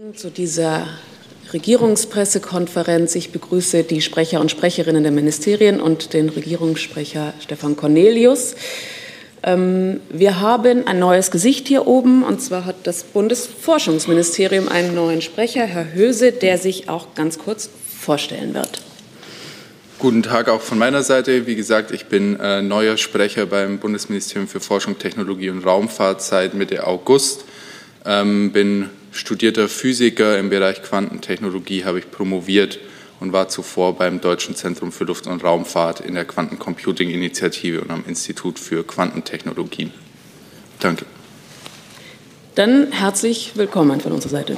Zu dieser Regierungspressekonferenz. Ich begrüße die Sprecher und Sprecherinnen der Ministerien und den Regierungssprecher Stefan Cornelius. Wir haben ein neues Gesicht hier oben, und zwar hat das Bundesforschungsministerium einen neuen Sprecher, Herr Höse, der sich auch ganz kurz vorstellen wird. Guten Tag auch von meiner Seite. Wie gesagt, ich bin neuer Sprecher beim Bundesministerium für Forschung, Technologie und Raumfahrt seit Mitte August. Bin studierter Physiker im Bereich Quantentechnologie, habe ich promoviert und war zuvor beim Deutschen Zentrum für Luft- und Raumfahrt in der Quantencomputing-Initiative und am Institut für Quantentechnologie. Danke. Dann herzlich willkommen von unserer Seite.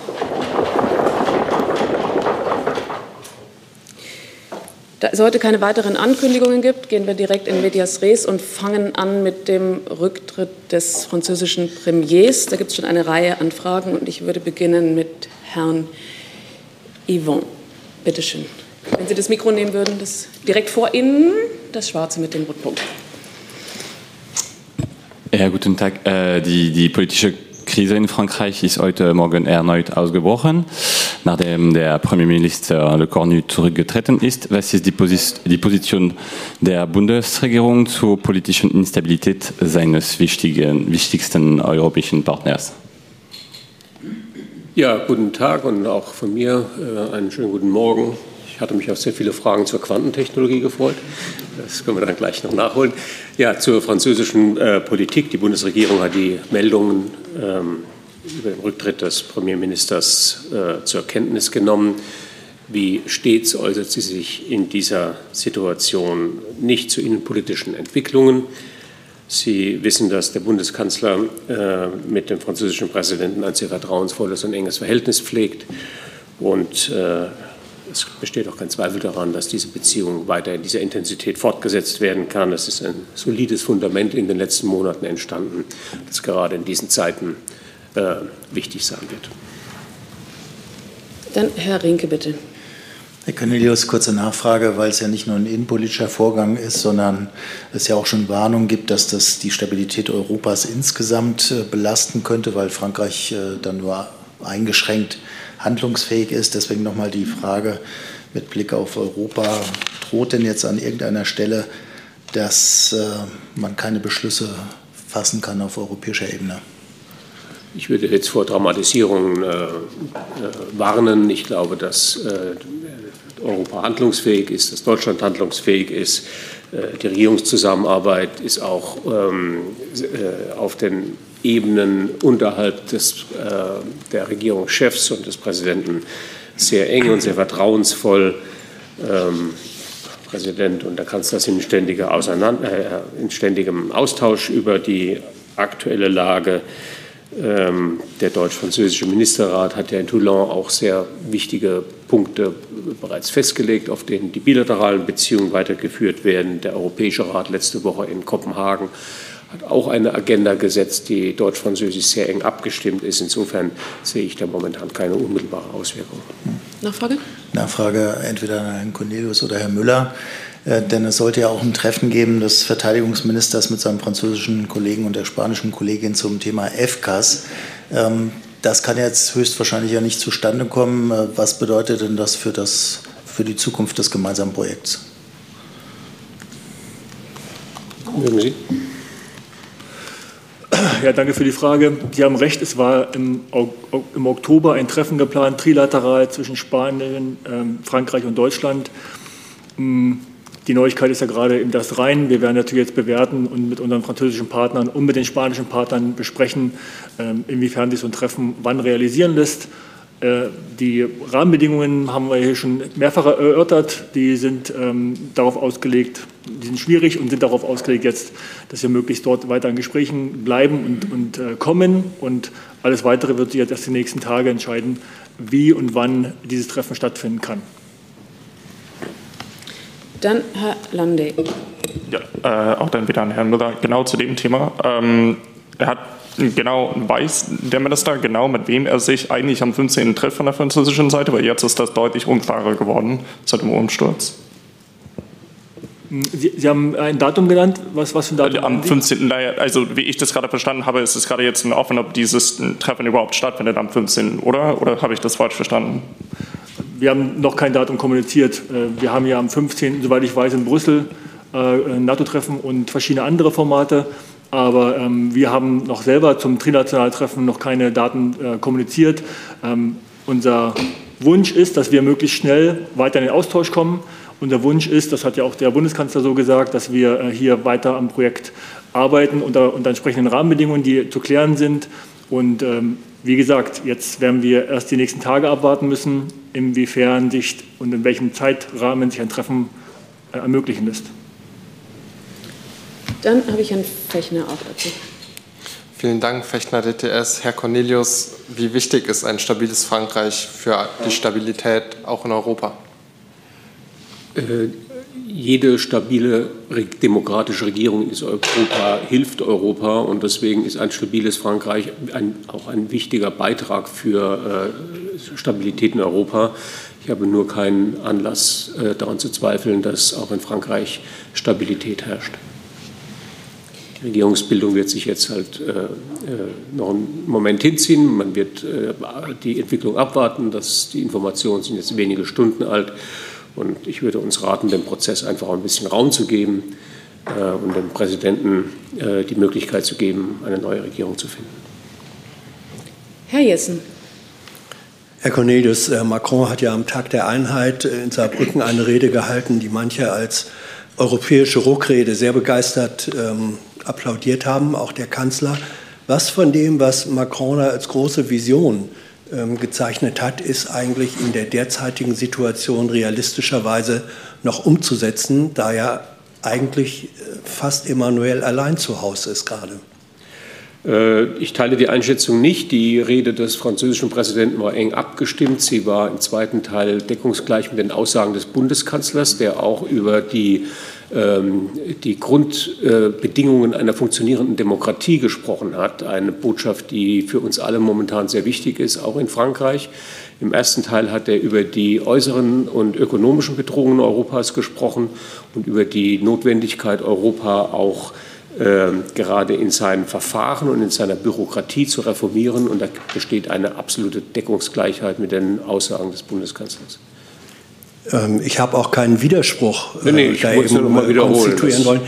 Da es heute keine weiteren Ankündigungen gibt, gehen wir direkt in medias res und fangen an mit dem Rücktritt des französischen Premiers. Da gibt es schon eine Reihe an Fragen und ich würde beginnen mit Herrn Yvon. Bitte schön. Wenn Sie das Mikro nehmen würden, das direkt vor Ihnen, das Schwarze mit dem Rotpunkt. Ja, guten Tag. Die politische Krise in Frankreich ist heute Morgen erneut ausgebrochen, nachdem der Premierminister Le Cornu zurückgetreten ist. Was ist die Position der Bundesregierung zur politischen Instabilität seines wichtigsten europäischen Partners? Ja, guten Tag und auch von mir einen schönen guten Morgen. Ich hatte mich auf sehr viele Fragen zur Quantentechnologie gefreut. Das können wir dann gleich noch nachholen. Ja, zur französischen Politik. Die Bundesregierung hat die Meldungen über den Rücktritt des Premierministers zur Kenntnis genommen. Wie stets äußert sie sich in dieser Situation nicht zu innenpolitischen Entwicklungen. Sie wissen, dass der Bundeskanzler mit dem französischen Präsidenten ein sehr vertrauensvolles und enges Verhältnis pflegt. Und es besteht auch kein Zweifel daran, dass diese Beziehung weiter in dieser Intensität fortgesetzt werden kann. Es ist ein solides Fundament in den letzten Monaten entstanden, das gerade in diesen Zeiten wichtig sein wird. Dann Herr Rinke, bitte. Herr Cornelius, kurze Nachfrage, weil es ja nicht nur ein innenpolitischer Vorgang ist, sondern es ja auch schon Warnungen gibt, dass das die Stabilität Europas insgesamt belasten könnte, weil Frankreich dann nur eingeschränkt handlungsfähig ist. Deswegen nochmal die Frage mit Blick auf Europa, droht denn jetzt an irgendeiner Stelle, dass man keine Beschlüsse fassen kann auf europäischer Ebene? Ich würde jetzt vor Dramatisierungen warnen. Ich glaube, dass Europa handlungsfähig ist, dass Deutschland handlungsfähig ist. Die Regierungszusammenarbeit ist auch auf den Ebenen unterhalb der Regierungschefs und des Präsidenten sehr eng und sehr vertrauensvoll. Der Präsident und der Kanzler sind in ständigem Austausch über die aktuelle Lage. Der deutsch-französische Ministerrat hat ja in Toulon auch sehr wichtige Punkte bereits festgelegt, auf denen die bilateralen Beziehungen weitergeführt werden. Der Europäische Rat letzte Woche in Kopenhagen hat auch eine Agenda gesetzt, die deutsch-französisch sehr eng abgestimmt ist. Insofern sehe ich da momentan keine unmittelbare Auswirkung. Nachfrage? Nachfrage entweder an Herrn Cornelius oder Herrn Müller. Denn es sollte ja auch ein Treffen geben des Verteidigungsministers mit seinem französischen Kollegen und der spanischen Kollegin zum Thema FCAS. Das kann jetzt höchstwahrscheinlich ja nicht zustande kommen. Was bedeutet denn das für die Zukunft des gemeinsamen Projekts? Mögen Sie? Ja, danke für die Frage. Sie haben recht, es war im Oktober ein Treffen geplant, trilateral zwischen Spanien, Frankreich und Deutschland. Die Neuigkeit ist ja gerade eben das Rhein. Wir werden natürlich jetzt bewerten und mit unseren französischen Partnern und mit den spanischen Partnern besprechen, inwiefern sich so ein Treffen wann realisieren lässt. Die Rahmenbedingungen haben wir hier schon mehrfach erörtert. Die sind darauf ausgelegt, die sind schwierig und sind darauf ausgelegt jetzt, dass wir möglichst dort weiter in Gesprächen bleiben und kommen. Und alles Weitere wird sich jetzt erst die nächsten Tage entscheiden, wie und wann dieses Treffen stattfinden kann. Dann Herr Lande. Ja, auch dann wieder an Herrn Müller. Genau zu dem Thema. Weiß der Minister genau, mit wem er sich eigentlich am 15. trifft von der französischen Seite? Weil jetzt ist das deutlich unklarer geworden seit dem Umsturz. Sie haben ein Datum genannt. Was für ein Datum? Am 15. Also wie ich das gerade verstanden habe, ist es gerade jetzt offen, ob dieses Treffen überhaupt stattfindet am 15. Oder habe ich das falsch verstanden? Wir haben noch kein Datum kommuniziert. Wir haben ja am 15., soweit ich weiß, in Brüssel ein NATO-Treffen und verschiedene andere Formate. Aber wir haben noch selber zum Trinationaltreffen noch keine Daten kommuniziert. Unser Wunsch ist, dass wir möglichst schnell weiter in den Austausch kommen. Unser Wunsch ist, das hat ja auch der Bundeskanzler so gesagt, dass wir hier weiter am Projekt arbeiten unter entsprechenden Rahmenbedingungen, die zu klären sind. Und wie gesagt, jetzt werden wir erst die nächsten Tage abwarten müssen, inwiefern sich und in welchem Zeitrahmen sich ein Treffen ermöglichen lässt. Dann habe ich Herrn Fechner auch dazu. Vielen Dank, Fechner, DTS. Herr Cornelius, wie wichtig ist ein stabiles Frankreich für die Stabilität auch in Europa? Jede stabile demokratische Regierung in Europa hilft Europa, und deswegen ist ein stabiles Frankreich auch ein wichtiger Beitrag für Stabilität in Europa. Ich habe nur keinen Anlass daran zu zweifeln, dass auch in Frankreich Stabilität herrscht. Die Regierungsbildung wird sich jetzt halt noch einen Moment hinziehen. Man wird die Entwicklung abwarten. Die Informationen sind jetzt wenige Stunden alt. Und ich würde uns raten, dem Prozess einfach ein bisschen Raum zu geben und dem Präsidenten die Möglichkeit zu geben, eine neue Regierung zu finden. Herr Jessen. Herr Cornelius, Macron hat ja am Tag der Einheit in Saarbrücken eine Rede gehalten, die manche als europäische Ruckrede sehr begeistert applaudiert haben, auch der Kanzler. Was von dem, was Macron als große Vision gezeichnet hat, ist eigentlich in der derzeitigen Situation realistischerweise noch umzusetzen, da ja eigentlich fast Emmanuel allein zu Hause ist gerade? Ich teile die Einschätzung nicht. Die Rede des französischen Präsidenten war eng abgestimmt. Sie war im zweiten Teil deckungsgleich mit den Aussagen des Bundeskanzlers, der auch über die Grundbedingungen einer funktionierenden Demokratie gesprochen hat. Eine Botschaft, die für uns alle momentan sehr wichtig ist, auch in Frankreich. Im ersten Teil hat er über die äußeren und ökonomischen Bedrohungen Europas gesprochen und über die Notwendigkeit, Europa auch gerade in seinen Verfahren und in seiner Bürokratie zu reformieren. Und da besteht eine absolute Deckungsgleichheit mit den Aussagen des Bundeskanzlers. Ich habe auch keinen Widerspruch ich wollte es nur noch mal wiederholen. Konstituieren wollen.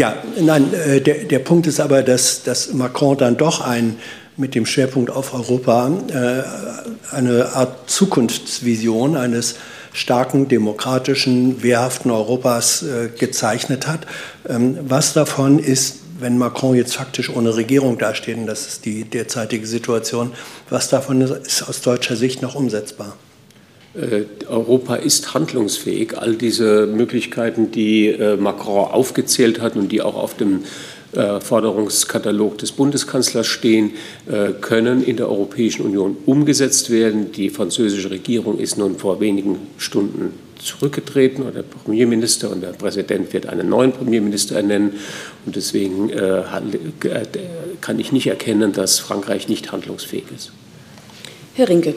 Der Punkt ist aber, dass Macron dann doch mit dem Schwerpunkt auf Europa eine Art Zukunftsvision eines starken, demokratischen, wehrhaften Europas gezeichnet hat. Was davon ist, wenn Macron jetzt faktisch ohne Regierung dasteht, und das ist die derzeitige Situation, was davon ist aus deutscher Sicht noch umsetzbar? Europa ist handlungsfähig. All diese Möglichkeiten, die Macron aufgezählt hat und die auch auf dem Forderungskatalog des Bundeskanzlers stehen, können in der Europäischen Union umgesetzt werden. Die französische Regierung ist nun vor wenigen Stunden zurückgetreten, oder der Premierminister, und der Präsident wird einen neuen Premierminister ernennen. Und deswegen kann ich nicht erkennen, dass Frankreich nicht handlungsfähig ist. Herr Rinke.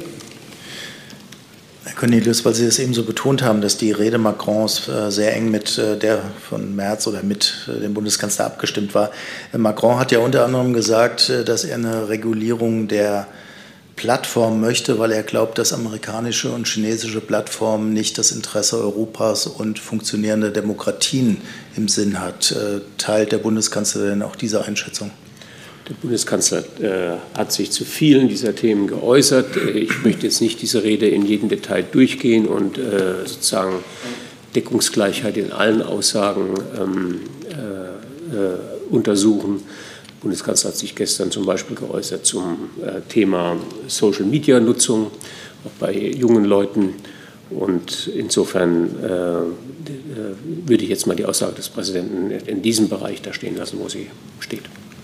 Herr Cornelius, weil Sie das eben so betont haben, dass die Rede Macrons sehr eng mit der von Merz oder mit dem Bundeskanzler abgestimmt war. Macron hat ja unter anderem gesagt, dass er eine Regulierung der Plattform möchte, weil er glaubt, dass amerikanische und chinesische Plattformen nicht das Interesse Europas und funktionierender Demokratien im Sinn hat. Teilt der Bundeskanzler denn auch diese Einschätzung? Der Bundeskanzler hat sich zu vielen dieser Themen geäußert. Ich möchte jetzt nicht diese Rede in jedem Detail durchgehen und sozusagen Deckungsgleichheit in allen Aussagen untersuchen. Der Bundeskanzler hat sich gestern zum Beispiel geäußert zum Thema Social-Media-Nutzung, auch bei jungen Leuten. Und insofern würde ich jetzt mal die Aussage des Präsidenten in diesem Bereich da stehen lassen, wo sie steht.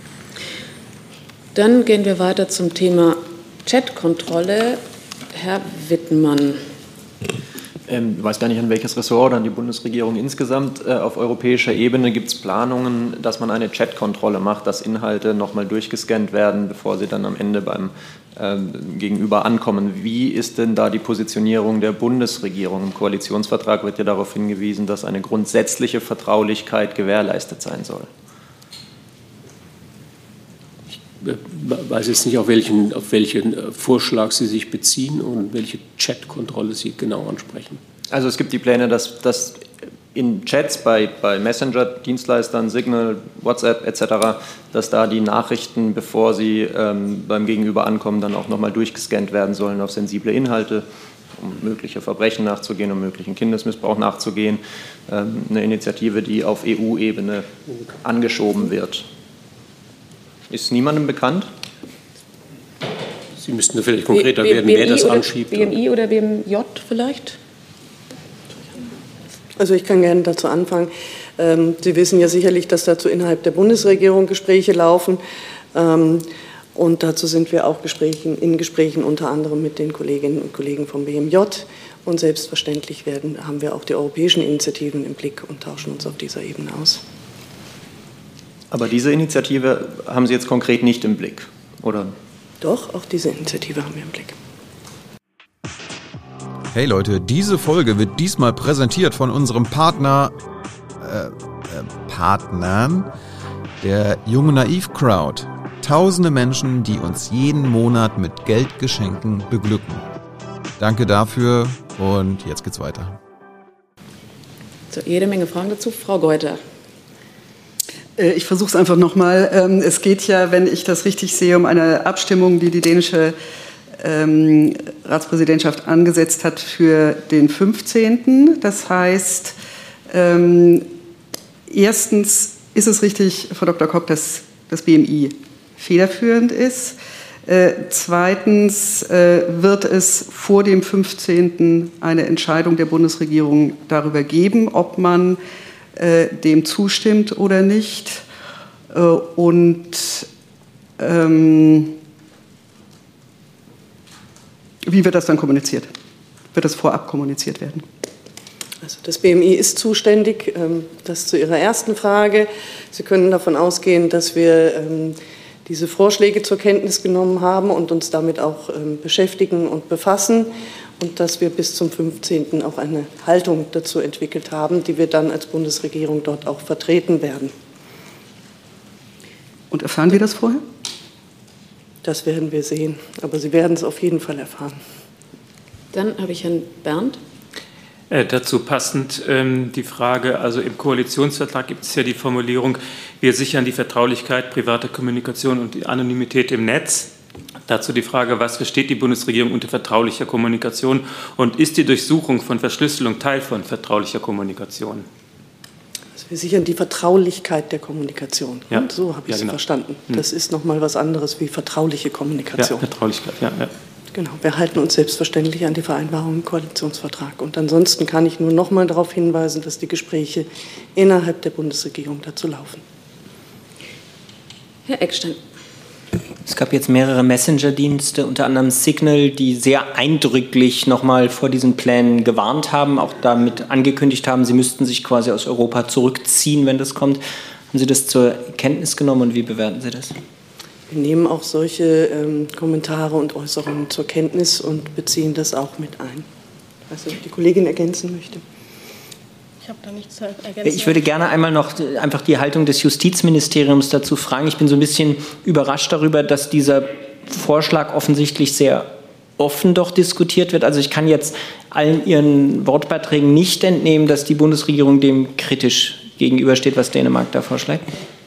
Dann gehen wir weiter zum Thema Chatkontrolle. Herr Wittmann. Ich weiß gar nicht, an welches Ressort oder an die Bundesregierung insgesamt. Auf europäischer Ebene gibt es Planungen, dass man eine Chat-Kontrolle macht, dass Inhalte nochmal durchgescannt werden, bevor sie dann am Ende beim Gegenüber ankommen. Wie ist denn da die Positionierung der Bundesregierung? Im Koalitionsvertrag wird ja darauf hingewiesen, dass eine grundsätzliche Vertraulichkeit gewährleistet sein soll. Ich weiß jetzt nicht, auf welchen Vorschlag Sie sich beziehen und welche Chat-Kontrolle Sie genau ansprechen. Also es gibt die Pläne, dass in Chats bei Messenger-Dienstleistern, Signal, WhatsApp etc., dass da die Nachrichten, bevor sie beim Gegenüber ankommen, dann auch nochmal durchgescannt werden sollen auf sensible Inhalte, um mögliche Verbrechen nachzugehen, um möglichen Kindesmissbrauch nachzugehen. Eine Initiative, die auf EU-Ebene angeschoben wird. Ist niemandem bekannt? Sie müssten vielleicht konkreter werden, wer das anschiebt. BMI oder BMJ vielleicht? Also ich kann gerne dazu anfangen. Sie wissen ja sicherlich, dass dazu innerhalb der Bundesregierung Gespräche laufen. Und dazu sind wir auch in Gesprächen unter anderem mit den Kolleginnen und Kollegen vom BMJ. Und selbstverständlich haben wir auch die europäischen Initiativen im Blick und tauschen uns auf dieser Ebene aus. Aber diese Initiative haben Sie jetzt konkret nicht im Blick, oder? Doch, auch diese Initiative haben wir im Blick. Hey Leute, diese Folge wird diesmal präsentiert von unserem Partnern, der Junge Naiv Crowd. Tausende Menschen, die uns jeden Monat mit Geldgeschenken beglücken. Danke dafür und jetzt geht's weiter. So, jede Menge Fragen dazu. Frau Geuter. Ich versuche es einfach nochmal. Es geht ja, wenn ich das richtig sehe, um eine Abstimmung, die die dänische Ratspräsidentschaft angesetzt hat für den 15. Das heißt, erstens ist es richtig, Frau Dr. Kock, dass das BMI federführend ist. Zweitens wird es vor dem 15. eine Entscheidung der Bundesregierung darüber geben, ob man dem zustimmt oder nicht. Und wie wird das dann kommuniziert? Wird das vorab kommuniziert werden? Also das BMI ist zuständig. Das zu Ihrer ersten Frage. Sie können davon ausgehen, dass wir diese Vorschläge zur Kenntnis genommen haben und uns damit auch beschäftigen und befassen. Und dass wir bis zum 15. auch eine Haltung dazu entwickelt haben, die wir dann als Bundesregierung dort auch vertreten werden. Und erfahren wir das vorher? Das werden wir sehen, aber Sie werden es auf jeden Fall erfahren. Dann habe ich Herrn Berndt. Dazu passend die Frage, also im Koalitionsvertrag gibt es ja die Formulierung, wir sichern die Vertraulichkeit privater Kommunikation und die Anonymität im Netz. Dazu die Frage, was versteht die Bundesregierung unter vertraulicher Kommunikation und ist die Durchsuchung von Verschlüsselung Teil von vertraulicher Kommunikation? Also wir sichern die Vertraulichkeit der Kommunikation. Ja. Und so habe ich es verstanden. Das ist noch mal was anderes wie vertrauliche Kommunikation. Ja, Vertraulichkeit, ja. Genau, wir halten uns selbstverständlich an die Vereinbarung im Koalitionsvertrag. Und ansonsten kann ich nur noch mal darauf hinweisen, dass die Gespräche innerhalb der Bundesregierung dazu laufen. Herr Eckstein. Es gab jetzt mehrere Messenger-Dienste, unter anderem Signal, die sehr eindrücklich nochmal vor diesen Plänen gewarnt haben, auch damit angekündigt haben, sie müssten sich quasi aus Europa zurückziehen, wenn das kommt. Haben Sie das zur Kenntnis genommen und wie bewerten Sie das? Wir nehmen auch solche Kommentare und Äußerungen zur Kenntnis und beziehen das auch mit ein. Was die Kollegin ergänzen möchte. Ich habe da nichts zu ergänzen. Ich würde gerne einmal noch einfach die Haltung des Justizministeriums dazu fragen. Ich bin so ein bisschen überrascht darüber, dass dieser Vorschlag offensichtlich sehr offen doch diskutiert wird. Also ich kann jetzt allen Ihren Wortbeiträgen nicht entnehmen, dass die Bundesregierung dem kritisch gegenübersteht, was Dänemark da vorschlägt.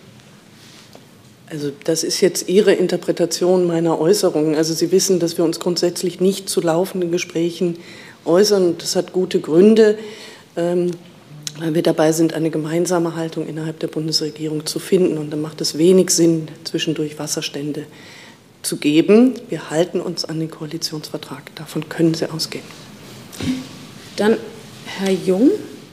Also das ist jetzt Ihre Interpretation meiner Äußerungen. Also Sie wissen, dass wir uns grundsätzlich nicht zu laufenden Gesprächen äußern. Das hat gute Gründe, weil wir dabei sind, eine gemeinsame Haltung innerhalb der Bundesregierung zu finden. Und dann macht es wenig Sinn, zwischendurch Wasserstände zu geben. Wir halten uns an den Koalitionsvertrag. Davon können Sie ausgehen. Dann Herr Jung.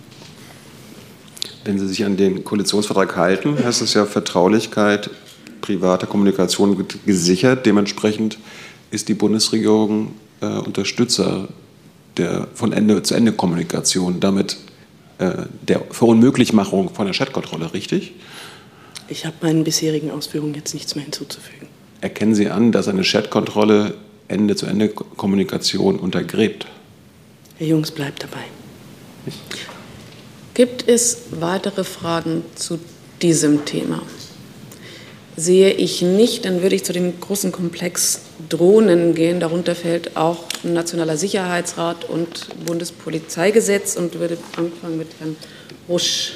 Wenn Sie sich an den Koalitionsvertrag halten, heißt es ja Vertraulichkeit privater Kommunikation gesichert. Dementsprechend ist die Bundesregierung Unterstützer der von Ende-zu-Ende-Kommunikation, damit der Verunmöglichmachung von der Chatkontrolle, richtig? Ich habe meinen bisherigen Ausführungen jetzt nichts mehr hinzuzufügen. Erkennen Sie an, dass eine Chatkontrolle Ende-zu-Ende-Kommunikation untergräbt? Herr Jungs, bleibt dabei. Gibt es weitere Fragen zu diesem Thema? Sehe ich nicht, dann würde ich zu dem großen Komplex Drohnen gehen. Darunter fällt auch Nationaler Sicherheitsrat und Bundespolizeigesetz und würde anfangen mit Herrn Rusch.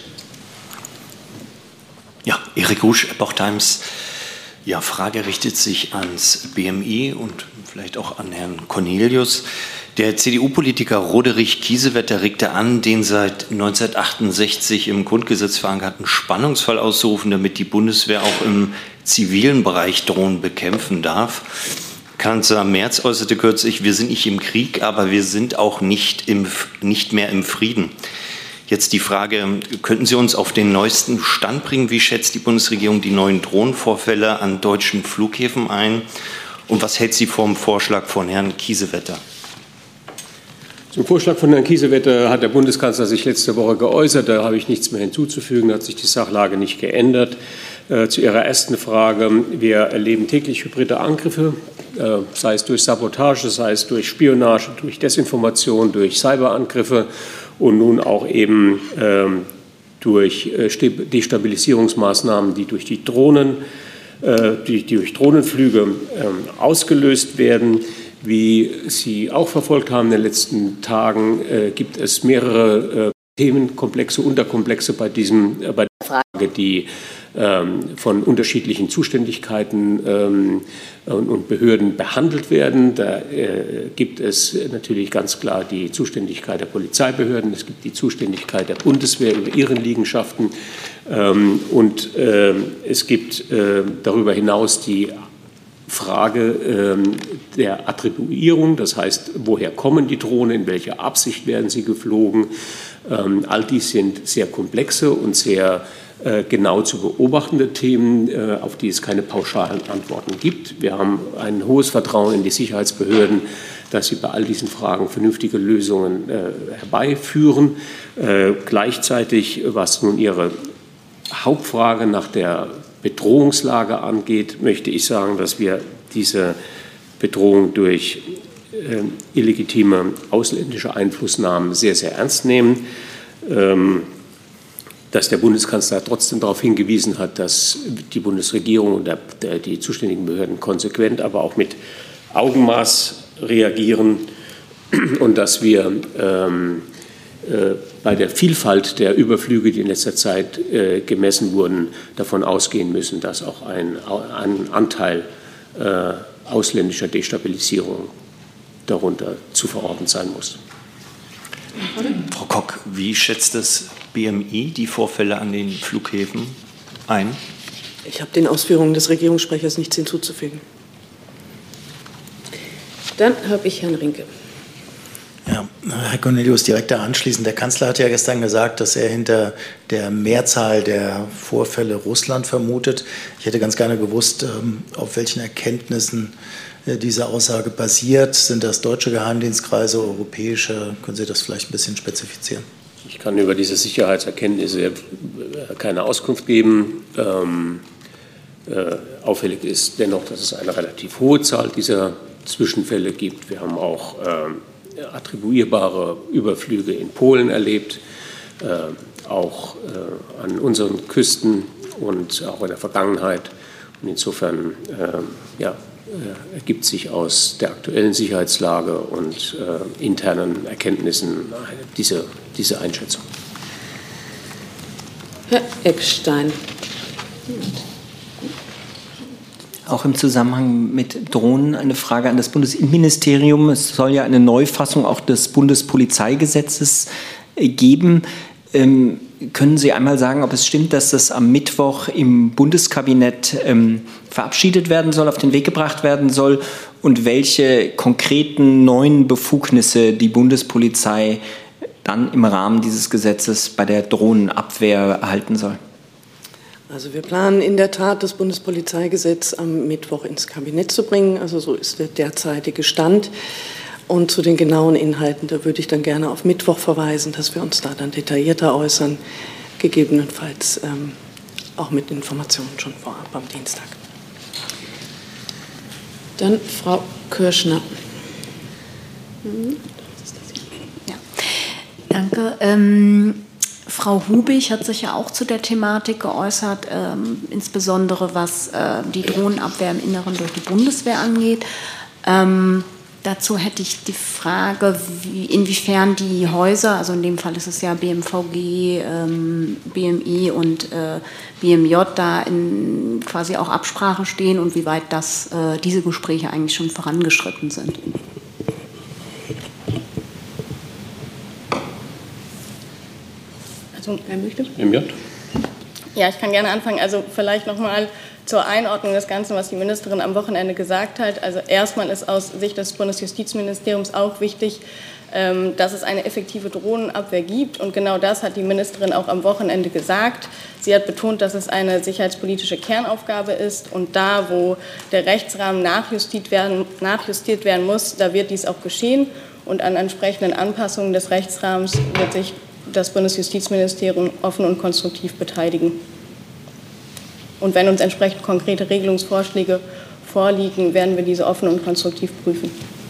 Ja, Erik Rusch, Epoch Times. Ja, Frage richtet sich ans BMI und vielleicht auch an Herrn Cornelius. Der CDU-Politiker Roderich Kiesewetter regte an, den seit 1968 im Grundgesetz verankerten Spannungsfall auszurufen, damit die Bundeswehr auch im zivilen Bereich Drohnen bekämpfen darf. Kanzler Merz äußerte kürzlich, wir sind nicht im Krieg, aber wir sind auch nicht mehr im Frieden. Jetzt die Frage, könnten Sie uns auf den neuesten Stand bringen? Wie schätzt die Bundesregierung die neuen Drohnenvorfälle an deutschen Flughäfen ein? Und was hält sie vom Vorschlag von Herrn Kiesewetter? Zum Vorschlag von Herrn Kiesewetter hat der Bundeskanzler sich letzte Woche geäußert. Da habe ich nichts mehr hinzuzufügen. Da hat sich die Sachlage nicht geändert. Zu Ihrer ersten Frage. Wir erleben täglich hybride Angriffe, sei es durch Sabotage, sei es durch Spionage, durch Desinformation, durch Cyberangriffe und nun auch eben durch Destabilisierungsmaßnahmen, die durch die Drohnen, durch Drohnenflüge ausgelöst werden. Wie Sie auch verfolgt haben in den letzten Tagen, gibt es mehrere Themenkomplexe, Unterkomplexe bei der Frage, die von unterschiedlichen Zuständigkeiten und Behörden behandelt werden. Da gibt es natürlich ganz klar die Zuständigkeit der Polizeibehörden, es gibt die Zuständigkeit der Bundeswehr über ihren Liegenschaften und es gibt darüber hinaus die Frage der Attribuierung, das heißt, woher kommen die Drohnen, in welcher Absicht werden sie geflogen. All dies sind sehr komplexe und sehr genau zu beobachtende Themen, auf die es keine pauschalen Antworten gibt. Wir haben ein hohes Vertrauen in die Sicherheitsbehörden, dass sie bei all diesen Fragen vernünftige Lösungen herbeiführen. Gleichzeitig, was nun Ihre Hauptfrage nach der Bedrohungslage angeht, möchte ich sagen, dass wir diese Bedrohung durch illegitime ausländische Einflussnahmen sehr, sehr ernst nehmen. Dass der Bundeskanzler trotzdem darauf hingewiesen hat, dass die Bundesregierung und die zuständigen Behörden konsequent, aber auch mit Augenmaß reagieren und dass wir bei der Vielfalt der Überflüge, die in letzter Zeit gemessen wurden, davon ausgehen müssen, dass auch ein Anteil ausländischer Destabilisierung darunter zu verorten sein muss. Frau Kock, wie schätzt das BMI die Vorfälle an den Flughäfen ein? Ich habe den Ausführungen des Regierungssprechers nichts hinzuzufügen. Dann habe ich Herrn Rinke. Ja, Herr Cornelius, direkt da anschließend. Der Kanzler hat ja gestern gesagt, dass er hinter der Mehrzahl der Vorfälle Russland vermutet. Ich hätte ganz gerne gewusst, auf welchen Erkenntnissen diese Aussage basiert. Sind das deutsche Geheimdienstkreise, europäische? Können Sie das vielleicht ein bisschen spezifizieren? Ich kann über diese Sicherheitserkenntnisse keine Auskunft geben. Auffällig ist dennoch, dass es eine relativ hohe Zahl dieser Zwischenfälle gibt. Wir haben auch attribuierbare Überflüge in Polen erlebt, auch an unseren Küsten und auch in der Vergangenheit. Und insofern ergibt sich aus der aktuellen Sicherheitslage und internen Erkenntnissen diese Einschätzung. Herr Eckstein. Auch im Zusammenhang mit Drohnen eine Frage an das Bundesinnenministerium. Es soll ja eine Neufassung auch des Bundespolizeigesetzes geben. Können Sie einmal sagen, ob es stimmt, dass das am Mittwoch im Bundeskabinett verabschiedet werden soll, auf den Weg gebracht werden soll und welche konkreten neuen Befugnisse die Bundespolizei dann im Rahmen dieses Gesetzes bei der Drohnenabwehr erhalten soll? Also wir planen in der Tat, das Bundespolizeigesetz am Mittwoch ins Kabinett zu bringen. Also so ist der derzeitige Stand. Und zu den genauen Inhalten, da würde ich dann gerne auf Mittwoch verweisen, dass wir uns da dann detaillierter äußern, gegebenenfalls auch mit Informationen schon vorab am Dienstag. Dann Frau Kirschner. Ja, danke. Frau Hubig hat sich ja auch zu der Thematik geäußert, insbesondere was die Drohnenabwehr im Inneren durch die Bundeswehr angeht. Dazu hätte ich die Frage, inwiefern die Häuser, also in dem Fall ist es ja BMVG, BMI und BMJ, da in quasi auch Absprache stehen und wie weit diese Gespräche eigentlich schon vorangeschritten sind. Also, wer möchte? BMJ. Ja, ich kann gerne anfangen. Also vielleicht nochmal zur Einordnung des Ganzen, was die Ministerin am Wochenende gesagt hat. Also erstmal ist aus Sicht des Bundesjustizministeriums auch wichtig, dass es eine effektive Drohnenabwehr gibt. Und genau das hat die Ministerin auch am Wochenende gesagt. Sie hat betont, dass es eine sicherheitspolitische Kernaufgabe ist. Und da, wo der Rechtsrahmen nachjustiert werden muss, da wird dies auch geschehen. Und an entsprechenden Anpassungen des Rechtsrahmens wird sich das Bundesjustizministerium offen und konstruktiv beteiligen. Und wenn uns entsprechend konkrete Regelungsvorschläge vorliegen, werden wir diese offen und konstruktiv prüfen.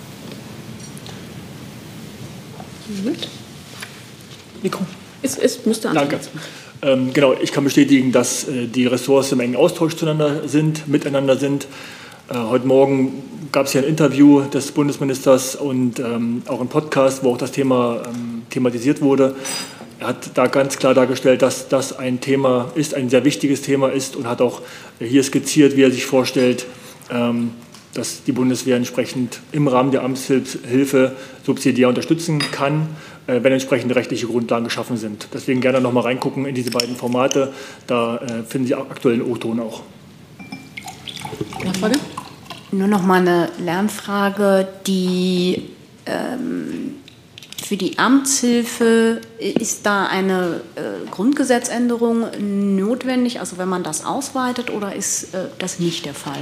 Mikro. Es müsste Danke. Genau, ich kann bestätigen, dass die Ressorts im engen Austausch miteinander sind. Heute Morgen gab es ja ein Interview des Bundesministers und auch einen Podcast, wo auch das Thema thematisiert wurde. Er hat da ganz klar dargestellt, dass das ein Thema ist, ein sehr wichtiges Thema ist und hat auch hier skizziert, wie er sich vorstellt, dass die Bundeswehr entsprechend im Rahmen der Amtshilfe subsidiär unterstützen kann, wenn entsprechende rechtliche Grundlagen geschaffen sind. Deswegen gerne noch mal reingucken in diese beiden Formate. Da finden Sie aktuellen O-Ton auch. Nachfrage? Nur noch mal eine Lernfrage, für die Amtshilfe ist da eine Grundgesetzänderung notwendig, also wenn man das ausweitet, oder ist das nicht der Fall?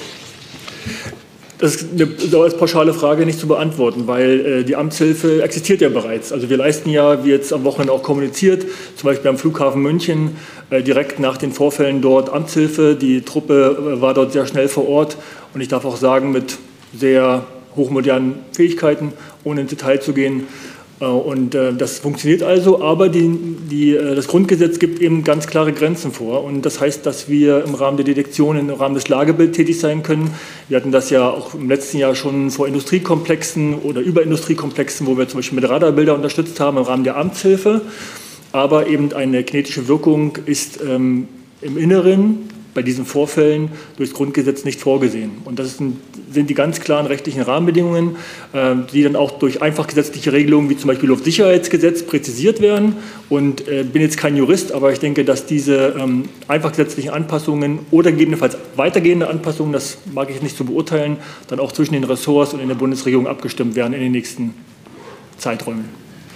Das ist als pauschale Frage nicht zu beantworten, weil die Amtshilfe existiert ja bereits. Also wir leisten ja, wie jetzt am Wochenende auch kommuniziert, zum Beispiel am Flughafen München, direkt nach den Vorfällen dort Amtshilfe. Die Truppe war dort sehr schnell vor Ort und ich darf auch sagen, mit sehr hochmodernen Fähigkeiten, ohne ins Detail zu gehen. Und das funktioniert also, aber das Grundgesetz gibt eben ganz klare Grenzen vor. Und das heißt, dass wir im Rahmen der Detektion, im Rahmen des Lagebilds tätig sein können. Wir hatten das ja auch im letzten Jahr schon vor Industriekomplexen oder über Industriekomplexen, wo wir zum Beispiel mit Radarbilder unterstützt haben im Rahmen der Amtshilfe. Aber eben eine kinetische Wirkung ist im Inneren bei diesen Vorfällen durchs Grundgesetz nicht vorgesehen. Und das sind die ganz klaren rechtlichen Rahmenbedingungen, die dann auch durch einfach gesetzliche Regelungen wie zum Beispiel Luftsicherheitsgesetz präzisiert werden. Und bin jetzt kein Jurist, aber ich denke, dass diese einfach gesetzlichen Anpassungen oder gegebenenfalls weitergehende Anpassungen, das mag ich nicht so beurteilen, dann auch zwischen den Ressorts und in der Bundesregierung abgestimmt werden in den nächsten Zeiträumen.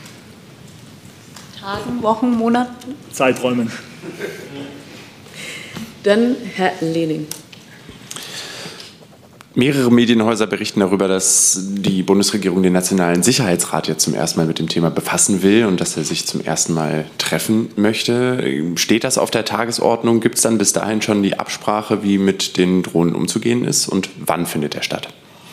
Tagen, Wochen, Monaten? Zeiträumen. Dann Herr Lehning. Mehrere Medienhäuser berichten darüber, dass die Bundesregierung den Nationalen Sicherheitsrat jetzt zum ersten Mal mit dem Thema befassen will und dass er sich zum ersten Mal treffen möchte. Steht das auf der Tagesordnung? Gibt es dann bis dahin schon die Absprache, wie mit den Drohnen umzugehen ist, und wann findet er statt?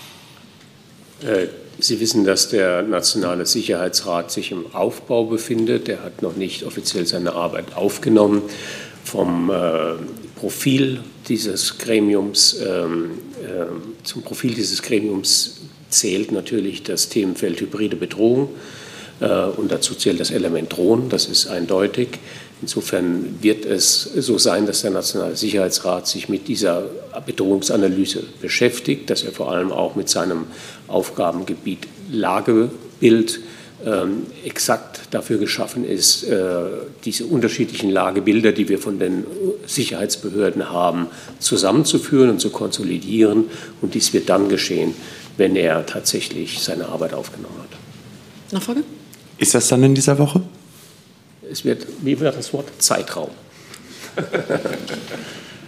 Sie wissen, dass der Nationale Sicherheitsrat sich im Aufbau befindet. Er hat noch nicht offiziell seine Arbeit aufgenommen. Vom Profil dieses Gremiums, zum Profil dieses Gremiums zählt natürlich das Themenfeld hybride Bedrohung und dazu zählt das Element Drohnen, das ist eindeutig. Insofern wird es so sein, dass der Nationale Sicherheitsrat sich mit dieser Bedrohungsanalyse beschäftigt, dass er vor allem auch mit seinem Aufgabengebiet Lagebild exakt dafür geschaffen ist, diese unterschiedlichen Lagebilder, die wir von den Sicherheitsbehörden haben, zusammenzuführen und zu konsolidieren. Und dies wird dann geschehen, wenn er tatsächlich seine Arbeit aufgenommen hat. Nachfrage? Ist das dann in dieser Woche? Es wird, wie war das Wort? Zeitraum.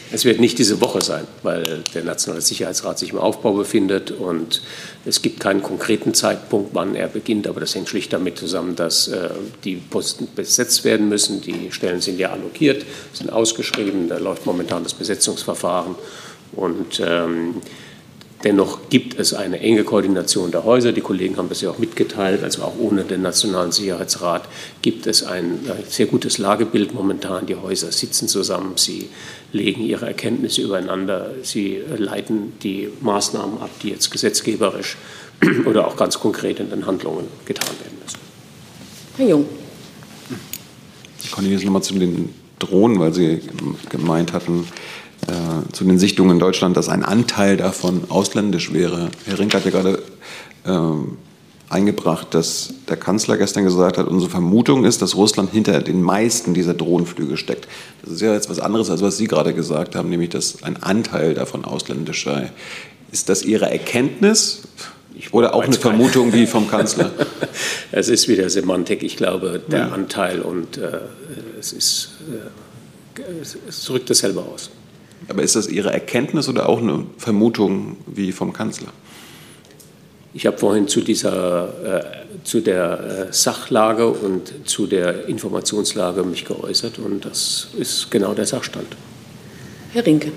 Es wird nicht diese Woche sein, weil der Nationale Sicherheitsrat sich im Aufbau befindet und es gibt keinen konkreten Zeitpunkt, wann er beginnt, aber das hängt schlicht damit zusammen, dass die Posten besetzt werden müssen. Die Stellen sind ja allokiert, sind ausgeschrieben, da läuft momentan das Besetzungsverfahren und dennoch gibt es eine enge Koordination der Häuser. Die Kollegen haben das ja auch mitgeteilt. Also auch ohne den Nationalen Sicherheitsrat gibt es ein sehr gutes Lagebild momentan. Die Häuser sitzen zusammen, sie legen ihre Erkenntnisse übereinander, sie leiten die Maßnahmen ab, die jetzt gesetzgeberisch oder auch ganz konkret in den Handlungen getan werden müssen. Herr Jung. Cornelius, nochmal zu den Drohnen, weil Sie gemeint hatten, zu den Sichtungen in Deutschland, dass ein Anteil davon ausländisch wäre. Herr Rinke hat ja gerade eingebracht, dass der Kanzler gestern gesagt hat, unsere Vermutung ist, dass Russland hinter den meisten dieser Drohnenflüge steckt. Das ist ja jetzt was anderes, als was Sie gerade gesagt haben, nämlich, dass ein Anteil davon ausländisch sei. Ist das Ihre Erkenntnis oder auch eine Vermutung wie vom Kanzler? Es ist wieder Semantik. Ich glaube, der Anteil und es drückt das selber aus. Aber ist das Ihre Erkenntnis oder auch eine Vermutung wie vom Kanzler? Ich habe vorhin zu der Sachlage und zu der Informationslage mich geäußert und das ist genau der Sachstand. Herr Rinke.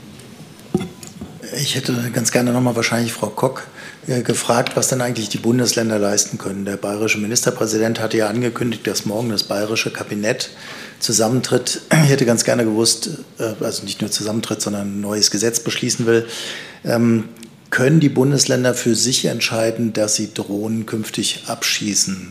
Ich hätte ganz gerne nochmal wahrscheinlich Frau Kock gefragt, was denn eigentlich die Bundesländer leisten können. Der bayerische Ministerpräsident hatte ja angekündigt, dass morgen das bayerische Kabinett zusammentritt. Ich hätte ganz gerne gewusst, also nicht nur zusammentritt, sondern ein neues Gesetz beschließen will. Können die Bundesländer für sich entscheiden, dass sie Drohnen künftig abschießen?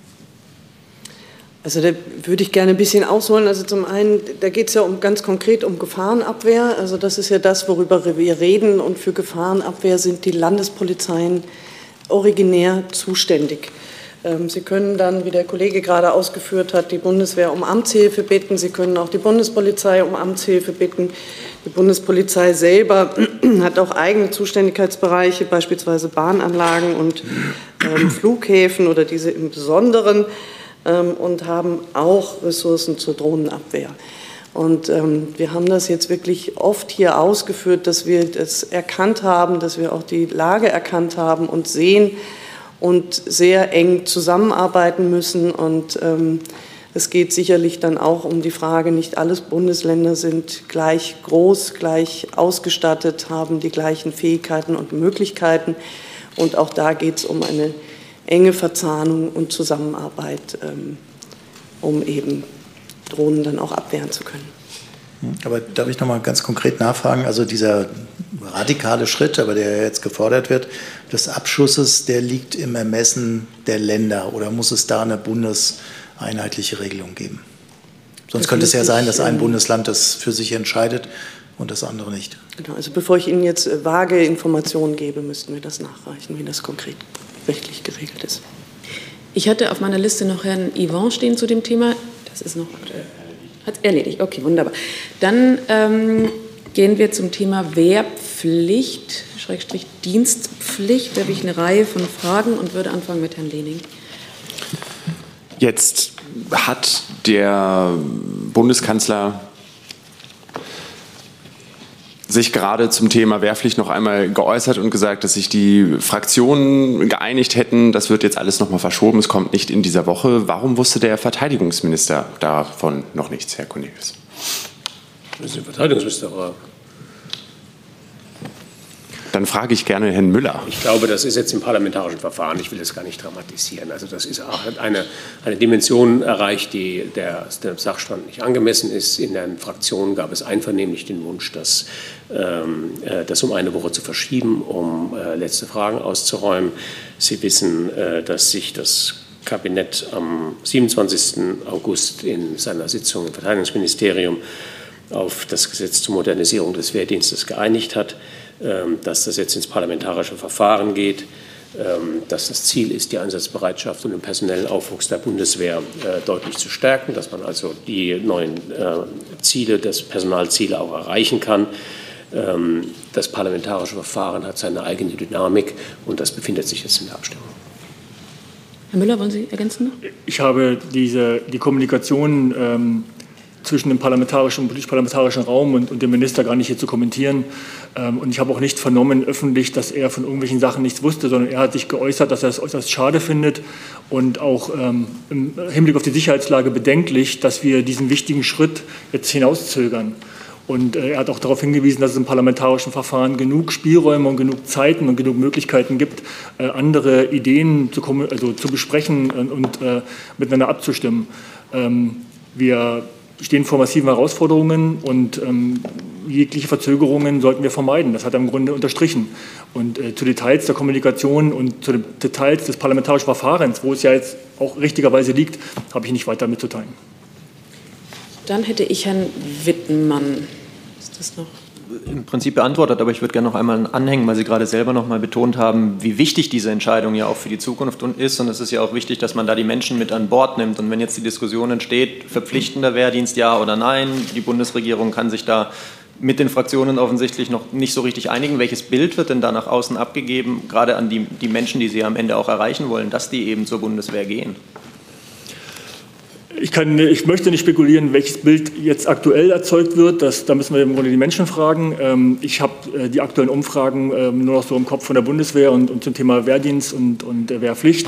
Also da würde ich gerne ein bisschen ausholen. Also zum einen, da geht es ja ganz konkret um Gefahrenabwehr. Also das ist ja das, worüber wir reden. Und für Gefahrenabwehr sind die Landespolizeien originär zuständig. Sie können dann, wie der Kollege gerade ausgeführt hat, die Bundeswehr um Amtshilfe bitten. Sie können auch die Bundespolizei um Amtshilfe bitten. Die Bundespolizei selber hat auch eigene Zuständigkeitsbereiche, beispielsweise Bahnanlagen und Flughäfen oder diese im Besonderen, und haben auch Ressourcen zur Drohnenabwehr. Und wir haben das jetzt wirklich oft hier ausgeführt, dass wir das erkannt haben, dass wir auch die Lage erkannt haben und sehen, und sehr eng zusammenarbeiten müssen. Und es geht sicherlich dann auch um die Frage, nicht alle Bundesländer sind gleich groß, gleich ausgestattet, haben die gleichen Fähigkeiten und Möglichkeiten. Und auch da geht es um eine enge Verzahnung und Zusammenarbeit, um eben Drohnen dann auch abwehren zu können. Aber darf ich noch mal ganz konkret nachfragen? Also dieser radikale Schritt, aber der jetzt gefordert wird, des Abschusses, der liegt im Ermessen der Länder oder muss es da eine bundeseinheitliche Regelung geben? Sonst könnte es ja sein, dass ein Bundesland das für sich entscheidet und das andere nicht. Genau, also bevor ich Ihnen jetzt vage Informationen gebe, müssten wir das nachreichen, wie das konkret rechtlich geregelt ist. Ich hatte auf meiner Liste noch Herrn Yvon stehen zu dem Thema. Das ist noch hat erledigt. Okay, wunderbar. Dann gehen wir zum Thema Wehrpflicht, Schrägstrich Dienstpflicht. Da habe ich eine Reihe von Fragen und würde anfangen mit Herrn Lehning. Jetzt hat der Bundeskanzler sich gerade zum Thema Wehrpflicht noch einmal geäußert und gesagt, dass sich die Fraktionen geeinigt hätten, das wird jetzt alles noch mal verschoben, es kommt nicht in dieser Woche. Warum wusste der Verteidigungsminister davon noch nichts, Herr Cornelius? Das ist der Verteidigungsminister, aber dann frage ich gerne Herrn Müller. Ich glaube, das ist jetzt im parlamentarischen Verfahren. Ich will das gar nicht dramatisieren. Also das ist auch eine Dimension erreicht, die der Sachstand nicht angemessen ist. In den Fraktionen gab es einvernehmlich den Wunsch, das um eine Woche zu verschieben, um letzte Fragen auszuräumen. Sie wissen, dass sich das Kabinett am 27. August in seiner Sitzung im Verteidigungsministerium auf das Gesetz zur Modernisierung des Wehrdienstes geeinigt hat, dass das jetzt ins parlamentarische Verfahren geht, dass das Ziel ist, die Einsatzbereitschaft und den personellen Aufwuchs der Bundeswehr deutlich zu stärken, dass man also die neuen Ziele, das Personalziele auch erreichen kann. Das parlamentarische Verfahren hat seine eigene Dynamik und das befindet sich jetzt in der Abstimmung. Herr Müller, wollen Sie ergänzen noch? Ich habe die Kommunikation zwischen dem politisch-parlamentarischen Raum und dem Minister gar nicht hier zu kommentieren. Und ich habe auch nicht vernommen öffentlich, dass er von irgendwelchen Sachen nichts wusste, sondern er hat sich geäußert, dass er es äußerst schade findet und auch im Hinblick auf die Sicherheitslage bedenklich, dass wir diesen wichtigen Schritt jetzt hinauszögern. Und er hat auch darauf hingewiesen, dass es im parlamentarischen Verfahren genug Spielräume und genug Zeiten und genug Möglichkeiten gibt, andere Ideen zu besprechen und miteinander abzustimmen. Wir stehen vor massiven Herausforderungen und jegliche Verzögerungen sollten wir vermeiden. Das hat er im Grunde unterstrichen. Und zu Details der Kommunikation und zu den Details des parlamentarischen Verfahrens, wo es ja jetzt auch richtigerweise liegt, habe ich nicht weiter mitzuteilen. Dann hätte ich Herrn Wittmann. Ist das noch? Im Prinzip beantwortet, aber ich würde gerne noch einmal anhängen, weil Sie gerade selber noch mal betont haben, wie wichtig diese Entscheidung ja auch für die Zukunft ist. Und es ist ja auch wichtig, dass man da die Menschen mit an Bord nimmt. Und wenn jetzt die Diskussion entsteht, verpflichtender Wehrdienst, ja oder nein, die Bundesregierung kann sich da mit den Fraktionen offensichtlich noch nicht so richtig einigen. Welches Bild wird denn da nach außen abgegeben, gerade an die Menschen, die Sie am Ende auch erreichen wollen, dass die eben zur Bundeswehr gehen? Ich möchte nicht spekulieren, welches Bild jetzt aktuell erzeugt wird. Da müssen wir im Grunde die Menschen fragen. Ich habe die aktuellen Umfragen nur noch so im Kopf von der Bundeswehr und zum Thema Wehrdienst und Wehrpflicht.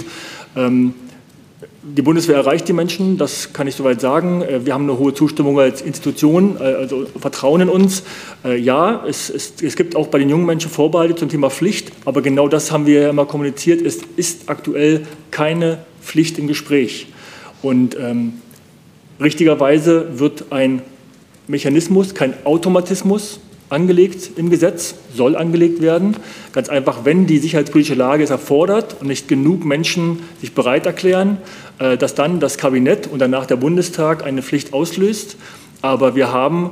Die Bundeswehr erreicht die Menschen, das kann ich soweit sagen. Wir haben eine hohe Zustimmung als Institution, also Vertrauen in uns. Ja, es gibt auch bei den jungen Menschen Vorbehalte zum Thema Pflicht, aber genau das haben wir ja immer kommuniziert. Es ist aktuell keine Pflicht im Gespräch. Und richtigerweise wird ein Mechanismus, kein Automatismus angelegt im Gesetz, soll angelegt werden. Ganz einfach, wenn die sicherheitspolitische Lage es erfordert und nicht genug Menschen sich bereit erklären, dass dann das Kabinett und danach der Bundestag eine Pflicht auslöst. Aber wir haben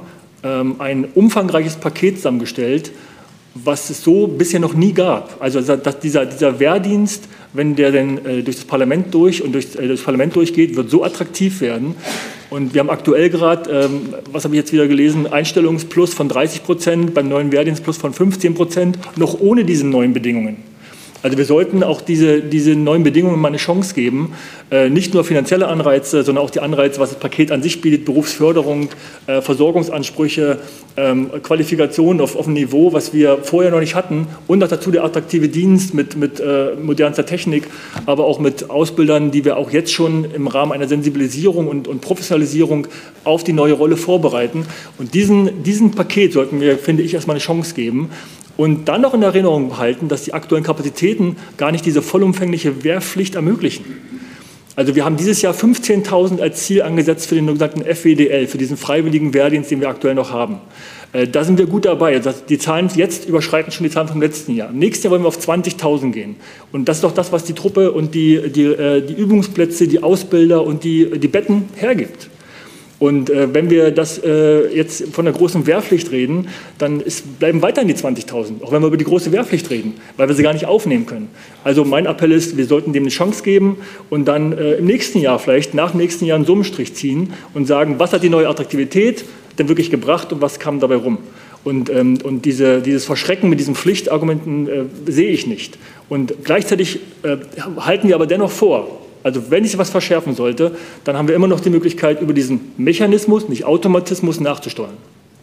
ein umfangreiches Paket zusammengestellt, was es so bisher noch nie gab. Also dass dieser Wehrdienst, wenn der denn durch das Parlament durchgeht, wird so attraktiv werden. Und wir haben aktuell gerade, was habe ich jetzt wieder gelesen, Einstellungsplus von 30%, beim neuen Wehrdienstplus von 15%, noch ohne diese neuen Bedingungen. Also wir sollten auch diese neuen Bedingungen mal eine Chance geben, nicht nur finanzielle Anreize, sondern auch die Anreize, was das Paket an sich bietet, Berufsförderung, Versorgungsansprüche, Qualifikationen auf einem Niveau, was wir vorher noch nicht hatten und auch dazu der attraktive Dienst mit modernster Technik, aber auch mit Ausbildern, die wir auch jetzt schon im Rahmen einer Sensibilisierung und Professionalisierung auf die neue Rolle vorbereiten. Und diesen Paket sollten wir, finde ich, erstmal eine Chance geben. Und dann noch in Erinnerung behalten, dass die aktuellen Kapazitäten gar nicht diese vollumfängliche Wehrpflicht ermöglichen. Also wir haben dieses Jahr 15.000 als Ziel angesetzt für den sogenannten FWDL, für diesen freiwilligen Wehrdienst, den wir aktuell noch haben. Da sind wir gut dabei. Also die Zahlen jetzt überschreiten schon die Zahlen vom letzten Jahr. Im nächsten Jahr wollen wir auf 20.000 gehen. Und das ist doch das, was die Truppe und die Übungsplätze, die Ausbilder und die Betten hergibt. Und wenn wir das jetzt von der großen Wehrpflicht reden, dann bleiben weiterhin die 20.000, auch wenn wir über die große Wehrpflicht reden, weil wir sie gar nicht aufnehmen können. Also mein Appell ist, wir sollten dem eine Chance geben und dann im nächsten Jahr vielleicht, nach dem nächsten Jahr einen Summenstrich ziehen und sagen, was hat die neue Attraktivität denn wirklich gebracht und was kam dabei rum. Und dieses Verschrecken mit diesen Pflichtargumenten sehe ich nicht. Und gleichzeitig halten wir aber dennoch vor, also wenn sich was verschärfen sollte, dann haben wir immer noch die Möglichkeit, über diesen Mechanismus, nicht Automatismus, nachzusteuern.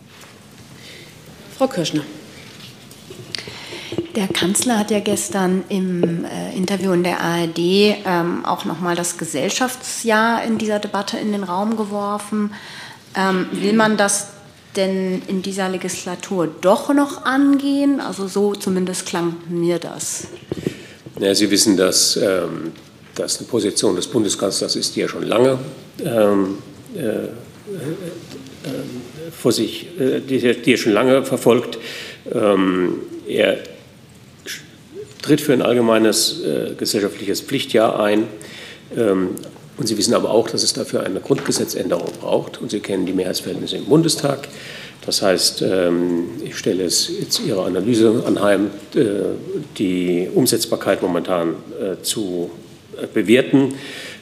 Frau Kirschner. Der Kanzler hat ja gestern im Interview in der ARD auch nochmal das Gesellschaftsjahr in dieser Debatte in den Raum geworfen. Will man das denn in dieser Legislatur doch noch angehen? Also so zumindest klang mir das. Ja, Sie wissen, dass das eine Position des Bundeskanzlers ist, die er schon lange die er schon lange verfolgt. Er tritt für ein allgemeines gesellschaftliches Pflichtjahr ein. Und Sie wissen aber auch, dass es dafür eine Grundgesetzänderung braucht. Und Sie kennen die Mehrheitsverhältnisse im Bundestag. Das heißt, ich stelle es jetzt Ihrer Analyse anheim, die Umsetzbarkeit momentan zu bewerten.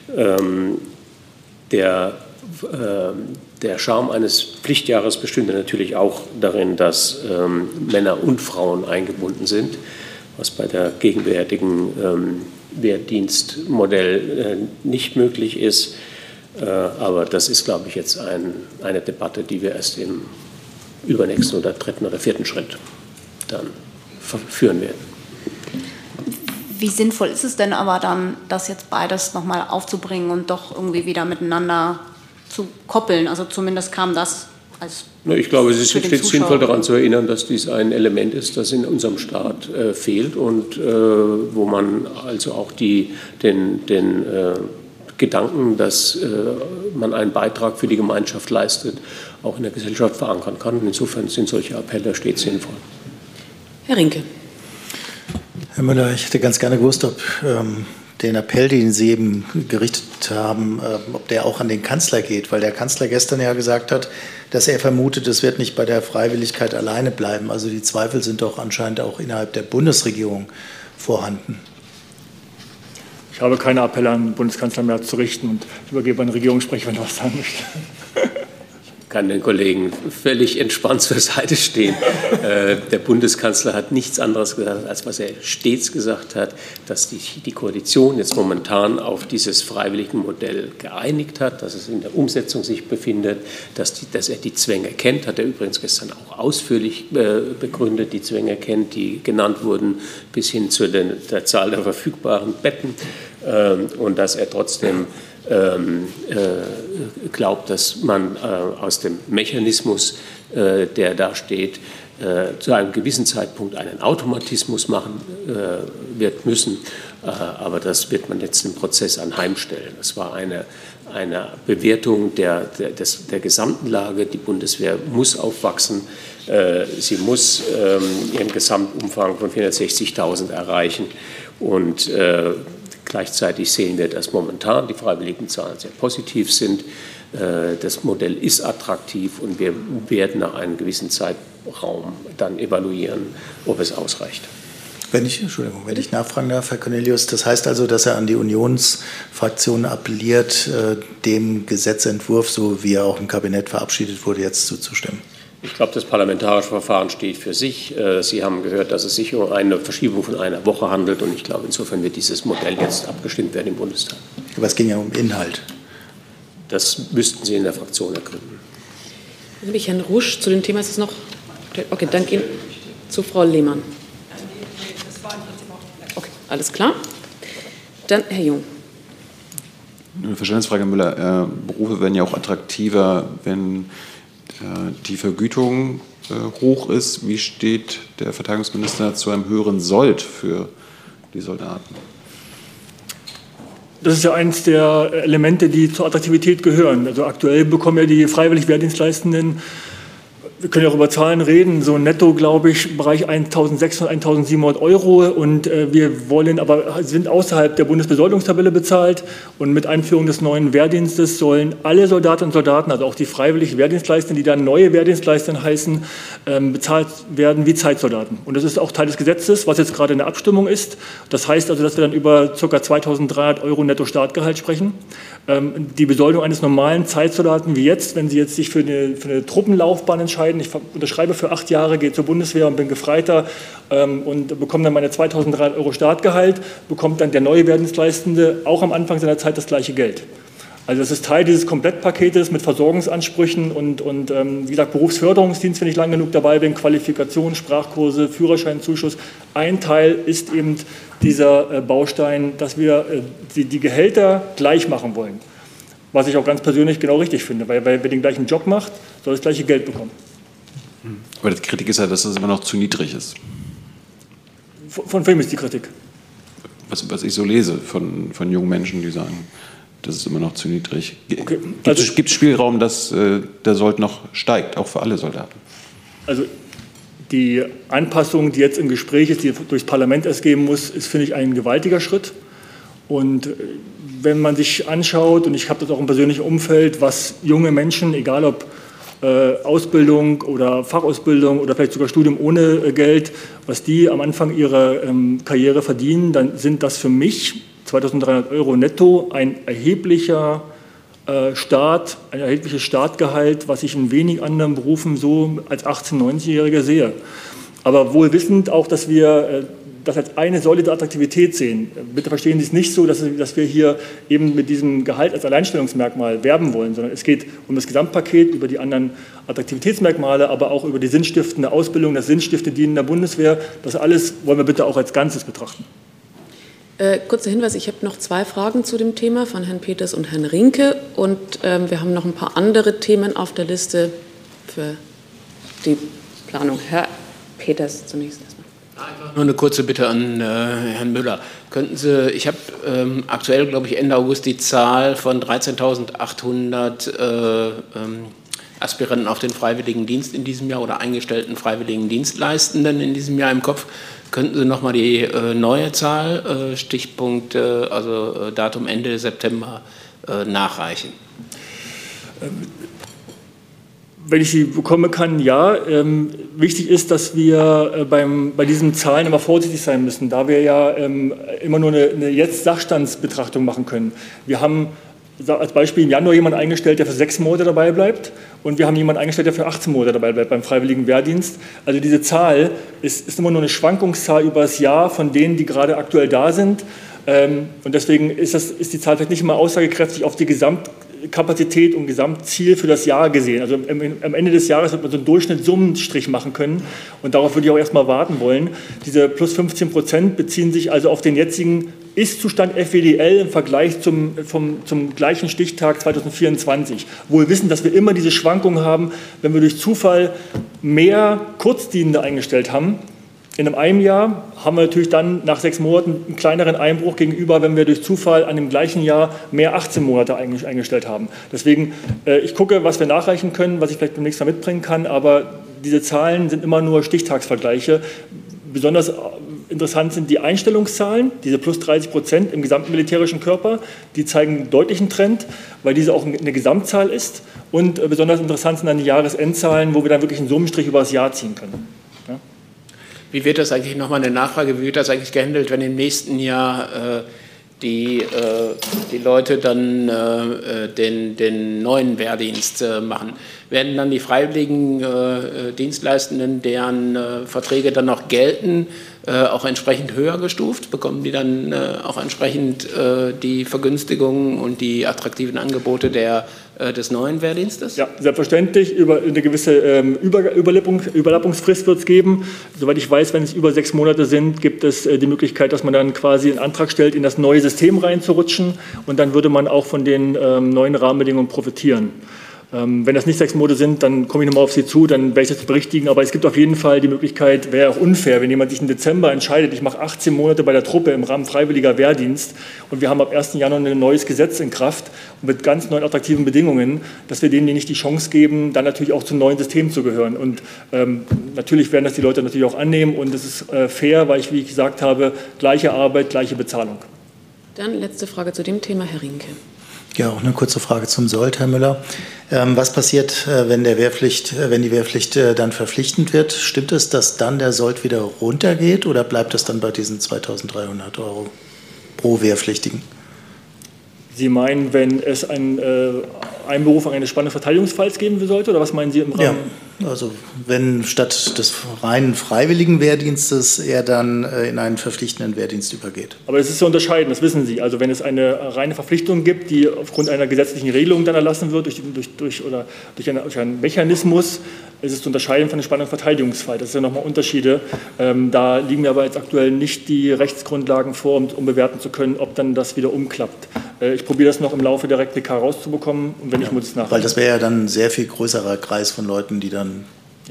Der Charme eines Pflichtjahres bestünde natürlich auch darin, dass Männer und Frauen eingebunden sind, was bei der gegenwärtigen Wehrdienstmodell nicht möglich ist. Aber das ist, glaube ich, jetzt eine Debatte, die wir erst im übernächsten oder dritten oder vierten Schritt dann führen werden. Wie sinnvoll ist es denn aber dann, das jetzt beides nochmal aufzubringen und doch irgendwie wieder miteinander zu koppeln? Also zumindest kam das als... Ich glaube, es ist sinnvoll daran zu erinnern, dass dies ein Element ist, das in unserem Staat fehlt und wo man also auch den Gedanken, dass man einen Beitrag für die Gemeinschaft leistet, auch in der Gesellschaft verankern kann. Und insofern sind solche Appelle stets sinnvoll. Herr Rinke. Herr Müller, ich hätte ganz gerne gewusst, ob den Appell, den Sie eben gerichtet haben, ob der auch an den Kanzler geht, weil der Kanzler gestern ja gesagt hat, dass er vermutet, es wird nicht bei der Freiwilligkeit alleine bleiben. Also die Zweifel sind doch anscheinend auch innerhalb der Bundesregierung vorhanden. Ich habe keine Appelle an den Bundeskanzler mehr zu richten und übergebe an den Regierungssprecher, wenn er was sagen möchte. Ich kann den Kollegen völlig entspannt zur Seite stehen. Der Bundeskanzler hat nichts anderes gesagt, als was er stets gesagt hat, dass die Koalition jetzt momentan auf dieses freiwillige Modell geeinigt hat, dass es in der Umsetzung sich befindet, dass er die Zwänge kennt, hat er übrigens gestern auch ausführlich begründet, die Zwänge kennt, die genannt wurden, bis hin zu der Zahl der verfügbaren Betten, und dass er trotzdem glaubt, dass man aus dem Mechanismus, der da steht, zu einem gewissen Zeitpunkt einen Automatismus machen wird müssen. Aber das wird man jetzt im Prozess anheimstellen. Das war eine Bewertung der gesamten Lage. Die Bundeswehr muss aufwachsen. Sie muss ihren Gesamtumfang von 460.000 erreichen. Und gleichzeitig sehen wir, dass momentan die Freiwilligenzahlen sehr positiv sind. Das Modell ist attraktiv und wir werden nach einem gewissen Zeitraum dann evaluieren, ob es ausreicht. Wenn ich nachfragen darf, Herr Cornelius, das heißt also, dass er an die Unionsfraktion appelliert, dem Gesetzentwurf, so wie er auch im Kabinett verabschiedet wurde, jetzt zuzustimmen? Ich glaube, das parlamentarische Verfahren steht für sich. Sie haben gehört, dass es sich um eine Verschiebung von einer Woche handelt. Und ich glaube, insofern wird dieses Modell jetzt abgestimmt werden im Bundestag. Aber es ging ja um Inhalt. Das müssten Sie in der Fraktion ergründen. Dann habe ich Herrn Rusch zu dem Thema. Ist es noch? Okay, danke Ihnen. Zu Frau Lehmann. Okay, alles klar. Dann Herr Jung. Eine Verständnisfrage, Herr Müller. Berufe werden ja auch attraktiver, wenn die Vergütung hoch ist. Wie steht der Verteidigungsminister zu einem höheren Sold für die Soldaten? Das ist ja eines der Elemente, die zur Attraktivität gehören. Also aktuell bekommen ja die freiwillig Wehrdienstleistenden, wir können ja auch über Zahlen reden, so netto, glaube ich, im Bereich 1.600, 1.700 Euro. Und wir wollen aber, sind außerhalb der Bundesbesoldungstabelle bezahlt. Und mit Einführung des neuen Wehrdienstes sollen alle Soldatinnen und Soldaten, also auch die freiwillig Wehrdienstleistenden, die dann neue Wehrdienstleister heißen, bezahlt werden wie Zeitsoldaten. Und das ist auch Teil des Gesetzes, was jetzt gerade in der Abstimmung ist. Das heißt also, dass wir dann über ca. 2.300 Euro netto Startgehalt sprechen. Die Besoldung eines normalen Zeitsoldaten wie jetzt, wenn Sie jetzt sich für eine Truppenlaufbahn entscheiden, ich unterschreibe für 8 Jahre, gehe zur Bundeswehr und bin Gefreiter und bekomme dann meine 2.300 Euro Startgehalt, bekommt dann der neue Wehrdienstleistende auch am Anfang seiner Zeit das gleiche Geld. Also das ist Teil dieses Komplettpaketes mit Versorgungsansprüchen und wie gesagt, Berufsförderungsdienst, wenn ich lang genug dabei bin, Qualifikation, Sprachkurse, Führerscheinzuschuss. Ein Teil ist eben dieser Baustein, dass wir die Gehälter gleich machen wollen. Was ich auch ganz persönlich genau richtig finde, weil wer den gleichen Job macht, soll das gleiche Geld bekommen. Aber die Kritik ist ja, dass das immer noch zu niedrig ist. Von wem ist die Kritik? Was ich so lese von jungen Menschen, die sagen, das ist immer noch zu niedrig. Okay, gibt es Spielraum, dass der Sold noch steigt, auch für alle Soldaten? Also die Anpassung, die jetzt im Gespräch ist, die durchs Parlament erst geben muss, ist, finde ich, ein gewaltiger Schritt. Und wenn man sich anschaut, und ich habe das auch im persönlichen Umfeld, was junge Menschen, egal ob Ausbildung oder Fachausbildung oder vielleicht sogar Studium ohne Geld, was die am Anfang ihrer Karriere verdienen, dann sind das für mich 2.300 Euro netto ein erhebliches Startgehalt, was ich in wenigen anderen Berufen so als 18-, 19-Jähriger sehe. Aber wohl wissend auch, dass das als eine Säule der Attraktivität sehen. Bitte verstehen Sie es nicht so, dass wir hier eben mit diesem Gehalt als Alleinstellungsmerkmal werben wollen, sondern es geht um das Gesamtpaket, über die anderen Attraktivitätsmerkmale, aber auch über die sinnstiftende Ausbildung, das sinnstiftende Dienen der Bundeswehr. Das alles wollen wir bitte auch als Ganzes betrachten. Kurzer Hinweis, ich habe noch 2 Fragen zu dem Thema von Herrn Peters und Herrn Rinke und wir haben noch ein paar andere Themen auf der Liste für die Planung. Herr Peters zunächst erstmal. Nur eine kurze Bitte an Herrn Müller. Könnten Sie, ich habe aktuell, glaube ich, Ende August die Zahl von 13.800 Aspiranten auf den Freiwilligendienst in diesem Jahr oder eingestellten Freiwilligendienstleistenden in diesem Jahr im Kopf. Könnten Sie noch mal die neue Zahl, Stichpunkt, also Datum Ende September, nachreichen? Wenn ich sie bekommen kann, ja. Wichtig ist, dass wir bei diesen Zahlen immer vorsichtig sein müssen, da wir ja immer nur eine Jetzt-Sachstandsbetrachtung machen können. Wir haben als Beispiel im Januar jemanden eingestellt, der für 6 Monate dabei bleibt und wir haben jemanden eingestellt, der für 18 Monate dabei bleibt beim Freiwilligen Wehrdienst. Also diese Zahl ist immer nur eine Schwankungszahl über das Jahr von denen, die gerade aktuell da sind. Und deswegen ist die Zahl vielleicht nicht immer aussagekräftig auf die Gesamtkapazität und Gesamtziel für das Jahr gesehen. Also am Ende des Jahres wird man so einen Durchschnittssummenstrich machen können und darauf würde ich auch erstmal warten wollen. Diese plus 15% beziehen sich also auf den jetzigen Ist-Zustand FWDL im Vergleich zum gleichen Stichtag 2024. Wohl wissen, dass wir immer diese Schwankungen haben, wenn wir durch Zufall mehr Kurzdienende eingestellt haben. In einem Jahr haben wir natürlich dann nach 6 Monaten einen kleineren Einbruch gegenüber, wenn wir durch Zufall an dem gleichen Jahr mehr 18 Monate eingestellt haben. Deswegen, ich gucke, was wir nachreichen können, was ich vielleicht demnächst mal mitbringen kann, aber diese Zahlen sind immer nur Stichtagsvergleiche. Besonders interessant sind die Einstellungszahlen, diese plus 30% im gesamten militärischen Körper. Die zeigen einen deutlichen Trend, weil diese auch eine Gesamtzahl ist. Und besonders interessant sind dann die Jahresendzahlen, wo wir dann wirklich einen Summenstrich über das Jahr ziehen können. Ja? Wie wird das eigentlich, nochmal eine Nachfrage, wie wird das eigentlich gehandelt, wenn im nächsten Jahr die Leute dann den neuen Wehrdienst machen? Werden dann die freiwilligen Dienstleistenden, deren Verträge dann noch gelten, auch entsprechend höher gestuft? Bekommen die dann auch entsprechend die Vergünstigungen und die attraktiven Angebote des neuen Wehrdienstes? Ja, selbstverständlich. Über eine gewisse Überlappungsfrist wird es geben. Soweit ich weiß, wenn es über 6 Monate sind, gibt es die Möglichkeit, dass man dann quasi einen Antrag stellt, in das neue System reinzurutschen und dann würde man auch von den neuen Rahmenbedingungen profitieren. Wenn das nicht 6 Monate sind, dann komme ich nochmal auf Sie zu, dann werde ich das berichtigen. Aber es gibt auf jeden Fall die Möglichkeit, wäre auch unfair, wenn jemand sich im Dezember entscheidet, ich mache 18 Monate bei der Truppe im Rahmen freiwilliger Wehrdienst und wir haben ab 1. Januar ein neues Gesetz in Kraft und mit ganz neuen attraktiven Bedingungen, dass wir denen nicht die Chance geben, dann natürlich auch zum neuen System zu gehören. Und natürlich werden das die Leute natürlich auch annehmen und es ist fair, weil ich, wie ich gesagt habe, gleiche Arbeit, gleiche Bezahlung. Dann letzte Frage zu dem Thema, Herr Rinke. Ja, auch eine kurze Frage zum Sold, Herr Müller. Was passiert, wenn die Wehrpflicht dann verpflichtend wird? Stimmt es, dass dann der Sold wieder runtergeht oder bleibt es dann bei diesen 2.300 € pro Wehrpflichtigen? Sie meinen, wenn es eine Einberufung eines spannenden Verteidigungsfalls geben sollte, oder was meinen Sie im Rahmen? Ja, also wenn statt des reinen freiwilligen Wehrdienstes er dann in einen verpflichtenden Wehrdienst übergeht. Aber das ist zu unterscheiden, das wissen Sie. Also wenn es eine reine Verpflichtung gibt, die aufgrund einer gesetzlichen Regelung dann erlassen wird, durch einen Mechanismus, ist es zu unterscheiden von dem spannenden Verteidigungsfall. Das sind ja nochmal Unterschiede. Da liegen mir aber jetzt aktuell nicht die Rechtsgrundlagen vor, um bewerten zu können, ob dann das wieder umklappt. Ich probiere das noch im Laufe der Replika rauszubekommen und wenn ich muss es nachdenken. Weil das wäre ja dann ein sehr viel größerer Kreis von Leuten, die dann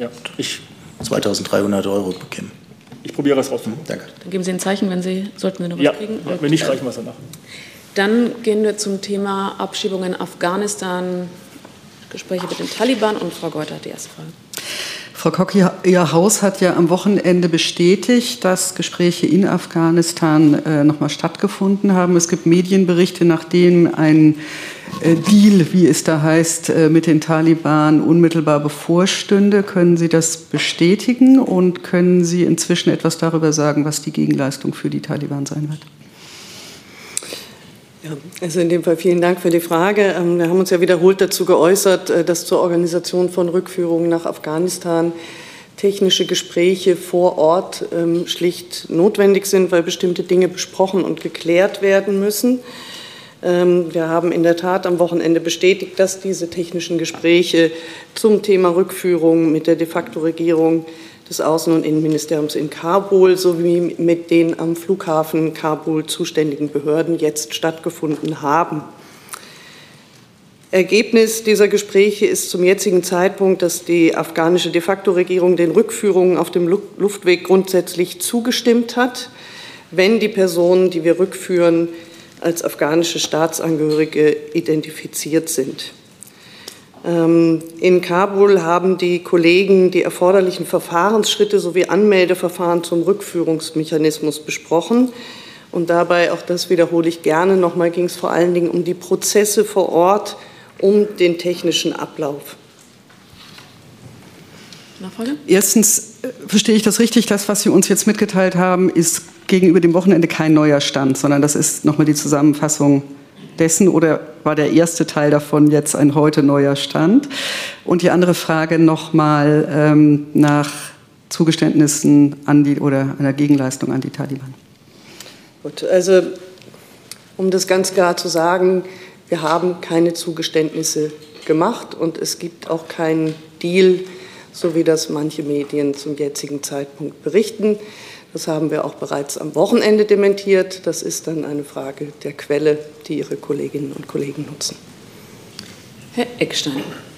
2.300 € bekämen. Ich probiere es rauszubekommen. Danke. Dann geben Sie ein Zeichen, sollten Sie noch was ja, kriegen. Wenn nicht, reichen wir es danach. Dann gehen wir zum Thema Abschiebung in Afghanistan, Gespräche mit den Taliban und Frau Geuter hat die erste Frage. Frau Kock, Ihr Haus hat ja am Wochenende bestätigt, dass Gespräche in Afghanistan nochmal stattgefunden haben. Es gibt Medienberichte, nach denen ein Deal, wie es da heißt, mit den Taliban unmittelbar bevorstünde. Können Sie das bestätigen und können Sie inzwischen etwas darüber sagen, was die Gegenleistung für die Taliban sein wird? Ja, also in dem Fall vielen Dank für die Frage. Wir haben uns ja wiederholt dazu geäußert, dass zur Organisation von Rückführungen nach Afghanistan technische Gespräche vor Ort schlicht notwendig sind, weil bestimmte Dinge besprochen und geklärt werden müssen. Wir haben in der Tat am Wochenende bestätigt, dass diese technischen Gespräche zum Thema Rückführung mit der de facto Regierung des Außen- und Innenministeriums in Kabul sowie mit den am Flughafen Kabul zuständigen Behörden jetzt stattgefunden haben. Ergebnis dieser Gespräche ist zum jetzigen Zeitpunkt, dass die afghanische de facto Regierung den Rückführungen auf dem Luftweg grundsätzlich zugestimmt hat, wenn die Personen, die wir rückführen, als afghanische Staatsangehörige identifiziert sind. In Kabul haben die Kollegen die erforderlichen Verfahrensschritte sowie Anmeldeverfahren zum Rückführungsmechanismus besprochen. Und dabei, auch das wiederhole ich gerne nochmal, ging es vor allen Dingen um die Prozesse vor Ort, um den technischen Ablauf. Nachfrage? Erstens, verstehe ich das richtig, das, was Sie uns jetzt mitgeteilt haben, ist gegenüber dem Wochenende kein neuer Stand, sondern das ist nochmal die Zusammenfassung dessen, oder war der erste Teil davon jetzt ein heute neuer Stand? Und die andere Frage nochmal nach Zugeständnissen an die oder einer Gegenleistung an die Taliban. Gut, also um das ganz klar zu sagen, wir haben keine Zugeständnisse gemacht und es gibt auch keinen Deal, so wie das manche Medien zum jetzigen Zeitpunkt berichten. Das haben wir auch bereits am Wochenende dementiert. Das ist dann eine Frage der Quelle, die Ihre Kolleginnen und Kollegen nutzen. Herr Eckstein.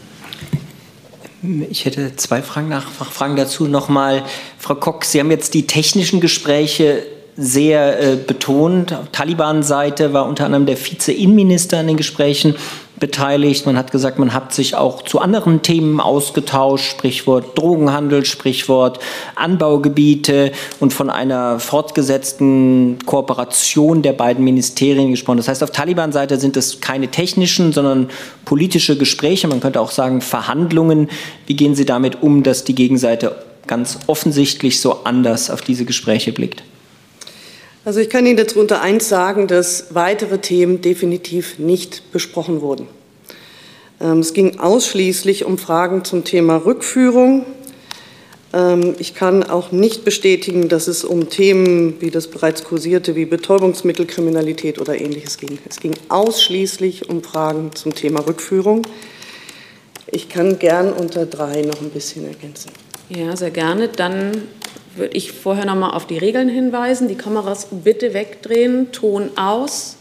Ich hätte zwei Nachfragen dazu. Nochmal, Frau Kok, Sie haben jetzt die technischen Gespräche sehr betont. Auf Taliban-Seite war unter anderem der Vize-Innenminister an den Gesprächen beteiligt. Man hat gesagt, man hat sich auch zu anderen Themen ausgetauscht, Sprichwort Drogenhandel, Sprichwort Anbaugebiete, und von einer fortgesetzten Kooperation der beiden Ministerien gesprochen. Das heißt, auf Taliban-Seite sind es keine technischen, sondern politische Gespräche, man könnte auch sagen Verhandlungen. Wie gehen Sie damit um, dass die Gegenseite ganz offensichtlich so anders auf diese Gespräche blickt? Also ich kann Ihnen dazu unter eins sagen, dass weitere Themen definitiv nicht besprochen wurden. Es ging ausschließlich um Fragen zum Thema Rückführung. Ich kann auch nicht bestätigen, dass es um Themen, wie das bereits kursierte, wie Betäubungsmittelkriminalität oder Ähnliches ging. Es ging ausschließlich um Fragen zum Thema Rückführung. Ich kann gern unter 3 noch ein bisschen ergänzen. Ja, sehr gerne. Dann würde ich vorher noch mal auf die Regeln hinweisen. Die Kameras bitte wegdrehen, Ton aus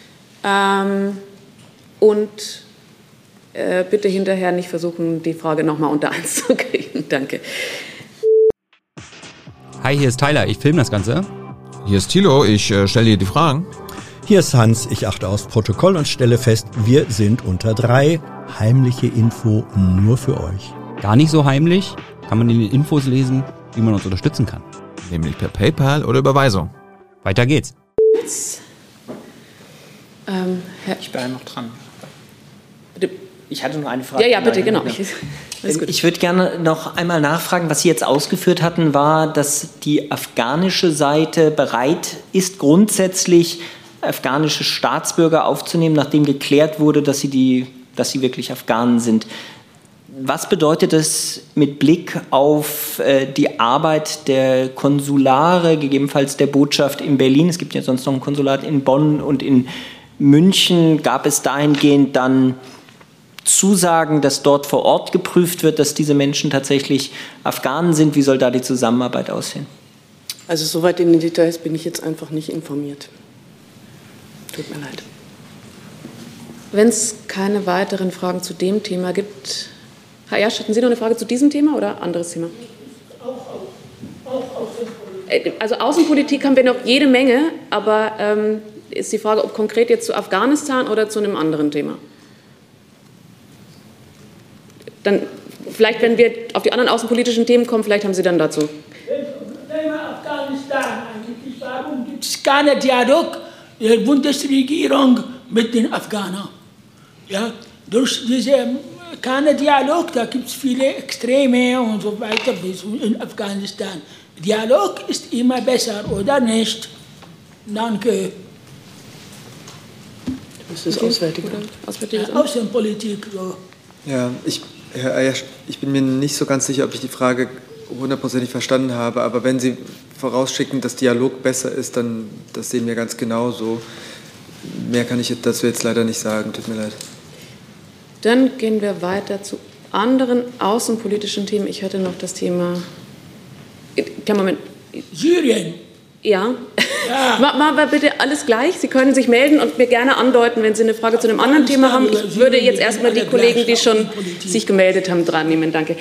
und bitte hinterher nicht versuchen, die Frage noch mal unter 1 zu kriegen. Danke. Hi, hier ist Tyler, ich filme das Ganze. Hier ist Thilo, ich stelle dir die Fragen. Hier ist Hans, ich achte aufs Protokoll und stelle fest, wir sind unter 3. Heimliche Info nur für euch. Gar nicht so heimlich, kann man in den Infos lesen, wie man uns unterstützen kann. Nämlich per PayPal oder Überweisung. Weiter geht's. Ich bleibe noch dran. Bitte. Ich hatte nur eine Frage. Ja, bitte, genau. Ich würde gerne noch einmal nachfragen, was Sie jetzt ausgeführt hatten, war, dass die afghanische Seite bereit ist, grundsätzlich afghanische Staatsbürger aufzunehmen, nachdem geklärt wurde, dass sie wirklich Afghanen sind. Was bedeutet das mit Blick auf die Arbeit der Konsulare, gegebenenfalls der Botschaft in Berlin? Es gibt ja sonst noch ein Konsulat in Bonn und in München. Gab es dahingehend dann Zusagen, dass dort vor Ort geprüft wird, dass diese Menschen tatsächlich Afghanen sind? Wie soll da die Zusammenarbeit aussehen? Also soweit in den Details bin ich jetzt einfach nicht informiert. Tut mir leid. Wenn es keine weiteren Fragen zu dem Thema gibt... Herr Jasch, hatten Sie noch eine Frage zu diesem Thema oder anderes Thema? Also Außenpolitik haben wir noch jede Menge, aber ist die Frage, ob konkret jetzt zu Afghanistan oder zu einem anderen Thema? Dann vielleicht, wenn wir auf die anderen außenpolitischen Themen kommen, vielleicht haben Sie dann dazu. Thema Afghanistan eigentlich. Warum gibt es keinen Dialog der Bundesregierung mit den Afghanen? Ja, durch diese kein Dialog, da gibt es viele Extreme und so weiter in Afghanistan. Dialog ist immer besser, oder nicht? Danke. Das ist Auswärtige. Außenpolitik. So. Ja, Herr Ayash, ich bin mir nicht so ganz sicher, ob ich die Frage hundertprozentig verstanden habe. Aber wenn Sie vorausschicken, dass Dialog besser ist, dann das sehen wir ganz genauso. Mehr kann ich dazu jetzt leider nicht sagen. Tut mir leid. Dann gehen wir weiter zu anderen außenpolitischen Themen. Ich hatte noch das Thema. Moment. Syrien. Ja. Machen wir bitte alles gleich. Sie können sich melden und mir gerne andeuten, wenn Sie eine Frage zu einem anderen Thema haben. Ich würde jetzt erstmal die Kollegen, die schon sich gemeldet haben, dran nehmen. Danke.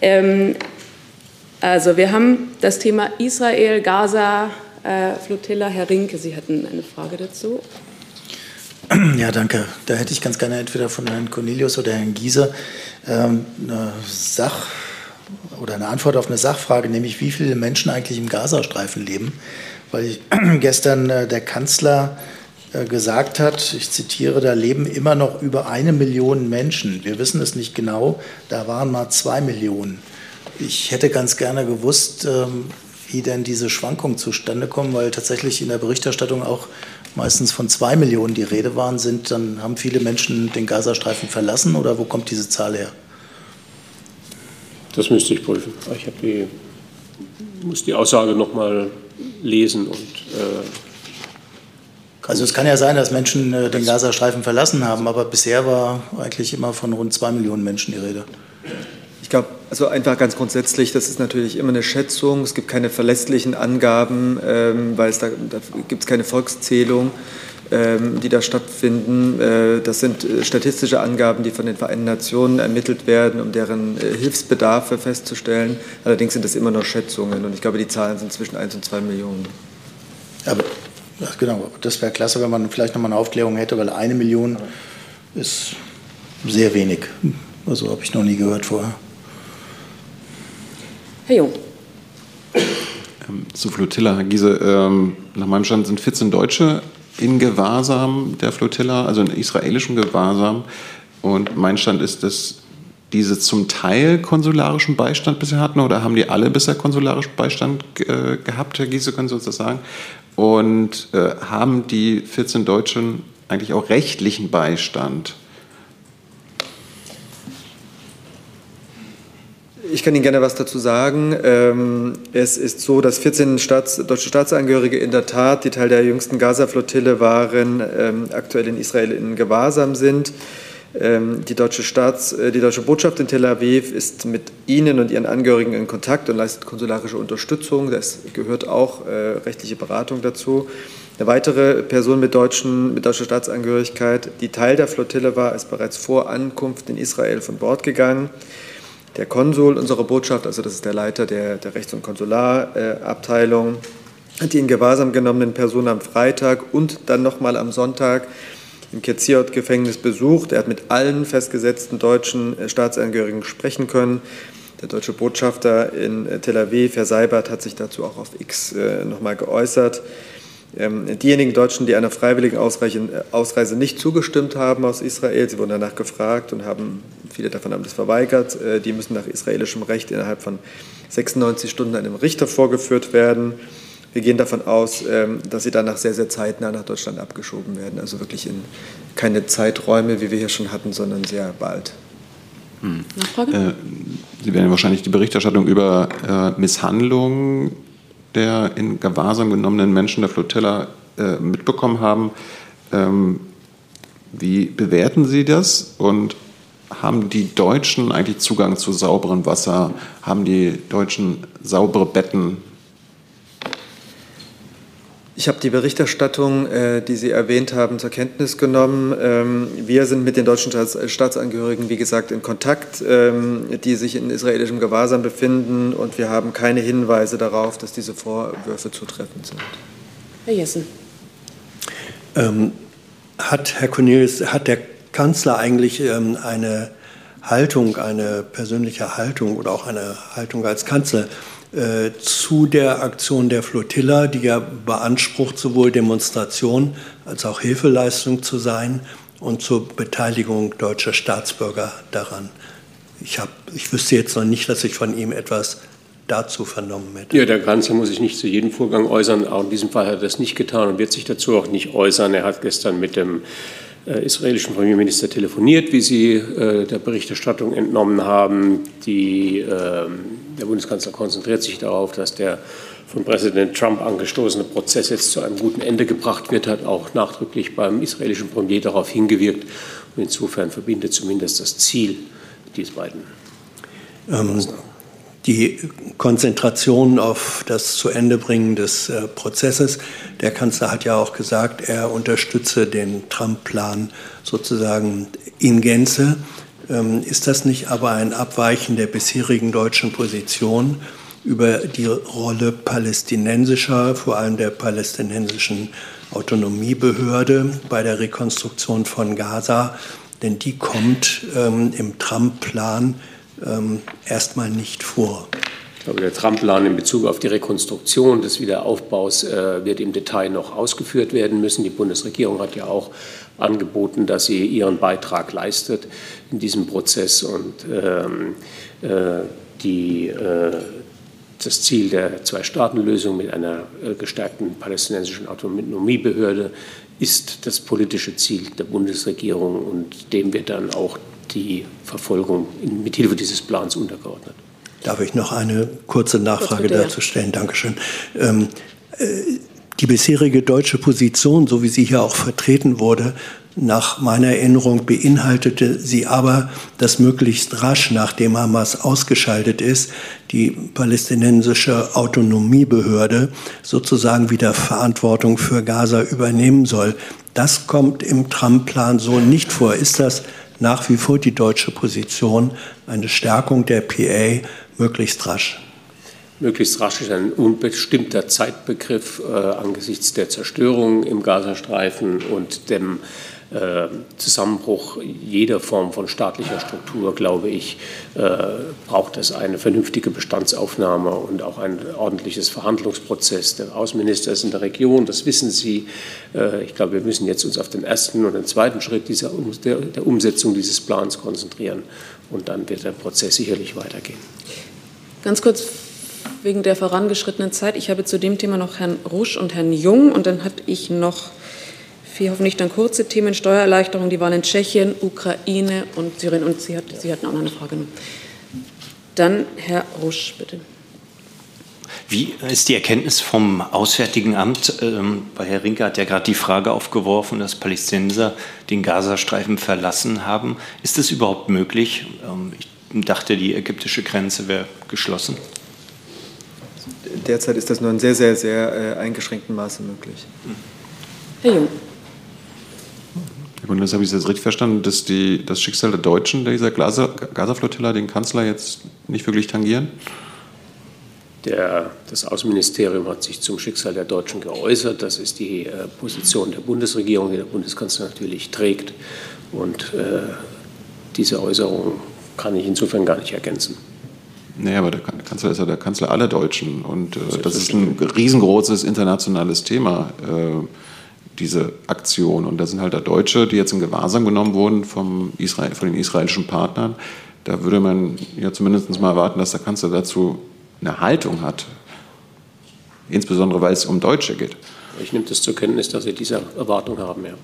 Also wir haben das Thema Israel, Gaza, Flotilla. Herr Rinke, Sie hatten eine Frage dazu. Ja, danke. Da hätte ich ganz gerne entweder von Herrn Cornelius oder Herrn Giese eine Antwort auf eine Sachfrage, nämlich wie viele Menschen eigentlich im Gazastreifen leben. Weil gestern der Kanzler gesagt hat, ich zitiere, da leben immer noch über 1 Million Menschen. Wir wissen es nicht genau, da waren mal 2 Millionen. Ich hätte ganz gerne gewusst, wie denn diese Schwankungen zustande kommen, weil tatsächlich in der Berichterstattung auch meistens von 2 Millionen die Rede waren. Dann haben viele Menschen den Gazastreifen verlassen oder wo kommt diese Zahl her? Das müsste ich prüfen. Ich muss die Aussage noch mal lesen und also es kann ja sein, dass Menschen den Gazastreifen verlassen haben, aber bisher war eigentlich immer von rund 2 Millionen Menschen die Rede. Ich glaube, also einfach ganz grundsätzlich, das ist natürlich immer eine Schätzung. Es gibt keine verlässlichen Angaben, weil da gibt es keine Volkszählung, die da stattfinden. Das sind statistische Angaben, die von den Vereinten Nationen ermittelt werden, um deren Hilfsbedarfe festzustellen. Allerdings sind das immer noch Schätzungen und ich glaube, die Zahlen sind zwischen 1 und 2 Millionen. Aber genau, das wäre klasse, wenn man vielleicht noch mal eine Aufklärung hätte, weil 1 Million ist sehr wenig. Also habe ich noch nie gehört vorher. Herr Jung. Zu Flotilla, Herr Giese, nach meinem Stand sind 14 Deutsche in Gewahrsam der Flotilla, also in israelischem Gewahrsam. Und mein Stand ist, dass diese zum Teil konsularischen Beistand bisher hatten, oder haben die alle bisher konsularischen Beistand gehabt, Herr Giese, können Sie uns das sagen? Und haben die 14 Deutschen eigentlich auch rechtlichen Beistand? Ich kann Ihnen gerne was dazu sagen. Es ist so, dass 14 deutsche Staatsangehörige in der Tat, die Teil der jüngsten Gaza-Flottille waren, aktuell in Israel in Gewahrsam sind. Die deutsche Botschaft in Tel Aviv ist mit ihnen und ihren Angehörigen in Kontakt und leistet konsularische Unterstützung. Das gehört auch rechtliche Beratung dazu. Eine weitere Person mit deutscher Staatsangehörigkeit, die Teil der Flottille war, ist bereits vor Ankunft in Israel von Bord gegangen. Der Konsul unserer Botschaft, also das ist der Leiter der Rechts- und Konsularabteilung, hat die in Gewahrsam genommenen Personen am Freitag und dann nochmal am Sonntag im Ketziot-Gefängnis besucht. Er hat mit allen festgesetzten deutschen Staatsangehörigen sprechen können. Der deutsche Botschafter in Tel Aviv, Herr Seibert, hat sich dazu auch auf X nochmal geäußert. Diejenigen Deutschen, die einer freiwilligen Ausreise nicht zugestimmt haben aus Israel, sie wurden danach gefragt und viele davon haben das verweigert, die müssen nach israelischem Recht innerhalb von 96 Stunden einem Richter vorgeführt werden. Wir gehen davon aus, dass sie danach sehr, sehr zeitnah nach Deutschland abgeschoben werden. Also wirklich in keine Zeiträume, wie wir hier schon hatten, sondern sehr bald. Nachfrage? Sie werden wahrscheinlich die Berichterstattung über Misshandlungen der in Gewahrsam genommenen Menschen der Flotilla mitbekommen haben. Wie bewerten Sie das? Und haben die Deutschen eigentlich Zugang zu sauberem Wasser? Haben die Deutschen saubere Betten? Ich habe die Berichterstattung, die Sie erwähnt haben, zur Kenntnis genommen. Wir sind mit den deutschen Staatsangehörigen, wie gesagt, in Kontakt, die sich in israelischem Gewahrsam befinden. Und wir haben keine Hinweise darauf, dass diese Vorwürfe zutreffend sind. Herr Jessen. Herr Cornelius, hat der Kanzler eigentlich eine persönliche Haltung oder auch eine Haltung als Kanzler zu der Aktion der Flotilla, die ja beansprucht, sowohl Demonstration als auch Hilfeleistung zu sein und zur Beteiligung deutscher Staatsbürger daran? Ich wüsste jetzt noch nicht, dass ich von ihm etwas dazu vernommen hätte. Ja, der Kanzler muss sich nicht zu jedem Vorgang äußern. Auch in diesem Fall hat er das nicht getan und wird sich dazu auch nicht äußern. Er hat gestern mit dem israelischen Premierminister telefoniert, wie Sie der Berichterstattung entnommen haben. Die Der Bundeskanzler konzentriert sich darauf, dass der von Präsident Trump angestoßene Prozess jetzt zu einem guten Ende gebracht wird, hat auch nachdrücklich beim israelischen Premier darauf hingewirkt. Und insofern verbindet zumindest das Ziel diese beiden. Die Konzentration auf das Zu-Ende-Bringen des Prozesses. Der Kanzler hat ja auch gesagt, er unterstütze den Trump-Plan sozusagen in Gänze. Ist das nicht aber ein Abweichen der bisherigen deutschen Position über die Rolle palästinensischer, vor allem der palästinensischen Autonomiebehörde bei der Rekonstruktion von Gaza? Denn die kommt im Trump-Plan erstmal nicht vor. Ich glaube, der Trump-Plan in Bezug auf die Rekonstruktion des Wiederaufbaus wird im Detail noch ausgeführt werden müssen. Die Bundesregierung hat ja auch angeboten, dass sie ihren Beitrag leistet in diesem Prozess. Und das Ziel der Zwei-Staaten-Lösung mit einer gestärkten palästinensischen Autonomiebehörde ist das politische Ziel der Bundesregierung, und dem wird dann auch die Verfolgung mithilfe dieses Plans untergeordnet. Darf ich noch eine kurze Nachfrage dazu stellen? Dankeschön. Die bisherige deutsche Position, so wie sie hier auch vertreten wurde, nach meiner Erinnerung beinhaltete sie aber, dass möglichst rasch, nachdem Hamas ausgeschaltet ist, die palästinensische Autonomiebehörde sozusagen wieder Verantwortung für Gaza übernehmen soll. Das kommt im Trump-Plan so nicht vor. Ist das nach wie vor die deutsche Position, eine Stärkung der PA möglichst rasch? Möglichst rasch ist ein unbestimmter Zeitbegriff angesichts der Zerstörung im Gazastreifen und dem Zusammenbruch jeder Form von staatlicher Struktur, glaube ich, braucht es eine vernünftige Bestandsaufnahme und auch ein ordentliches Verhandlungsprozess. Der Außenminister ist in der Region, das wissen Sie. Ich glaube, wir müssen jetzt uns auf den ersten und den zweiten Schritt der Umsetzung dieses Plans konzentrieren, und dann wird der Prozess sicherlich weitergehen. Ganz kurz wegen der vorangeschrittenen Zeit. Ich habe zu dem Thema noch Herrn Rusch und Herrn Jung, und dann hatte ich noch 4 hoffentlich dann kurze Themen: Steuererleichterung, die Wahl in Tschechien, Ukraine und Syrien. Und Sie hatten auch noch eine Frage. Dann Herr Rusch, bitte. Wie ist die Erkenntnis vom Auswärtigen Amt? Weil Herr Rinke hat ja gerade die Frage aufgeworfen, dass Palästinenser den Gazastreifen verlassen haben. Ist das überhaupt möglich? Ich dachte, die ägyptische Grenze wäre geschlossen. Derzeit ist das nur in sehr, sehr, sehr eingeschränktem Maße möglich. Herr Jung. Herr Bundesminister, habe ich das richtig verstanden, dass das Schicksal der Deutschen, dieser Gaza-Flottilla, den Kanzler jetzt nicht wirklich tangieren? Das Außenministerium hat sich zum Schicksal der Deutschen geäußert. Das ist die Position der Bundesregierung, die der Bundeskanzler natürlich trägt. Und diese Äußerung kann ich insofern gar nicht ergänzen. Naja, aber der Kanzler ist ja der Kanzler aller Deutschen. Und das ist ein riesengroßes internationales Thema, diese Aktion. Und da sind halt da Deutsche, die jetzt in Gewahrsam genommen wurden von den israelischen Partnern. Da würde man ja zumindest mal erwarten, dass der Kanzler dazu eine Haltung hat. Insbesondere, weil es um Deutsche geht. Ich nehme das zur Kenntnis, dass Sie diese Erwartung haben, ja.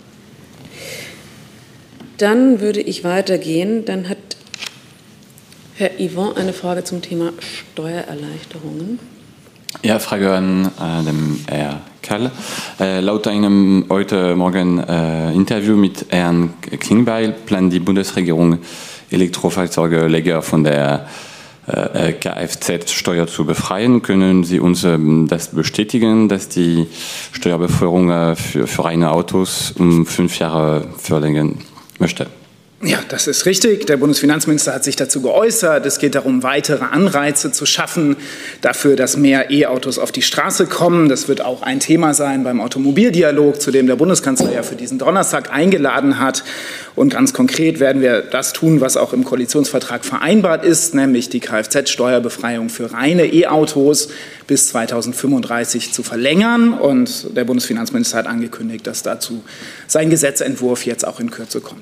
Dann würde ich weitergehen. Dann hat Herr Yvon eine Frage zum Thema Steuererleichterungen. Ja, Frage an den Herrn Kerl. Laut einem heute Morgen Interview mit Herrn Klingbeil plant die Bundesregierung, Elektrofahrzeuge von der Kfz-Steuer zu befreien. Können Sie uns das bestätigen, dass die Steuerbefreiung für reine Autos um 5 Jahre verlängern möchte? Ja, das ist richtig. Der Bundesfinanzminister hat sich dazu geäußert. Es geht darum, weitere Anreize zu schaffen dafür, dass mehr E-Autos auf die Straße kommen. Das wird auch ein Thema sein beim Automobildialog, zu dem der Bundeskanzler ja für diesen Donnerstag eingeladen hat. Und ganz konkret werden wir das tun, was auch im Koalitionsvertrag vereinbart ist, nämlich die Kfz-Steuerbefreiung für reine E-Autos bis 2035 zu verlängern. Und der Bundesfinanzminister hat angekündigt, dass dazu sein Gesetzentwurf jetzt auch in Kürze kommt.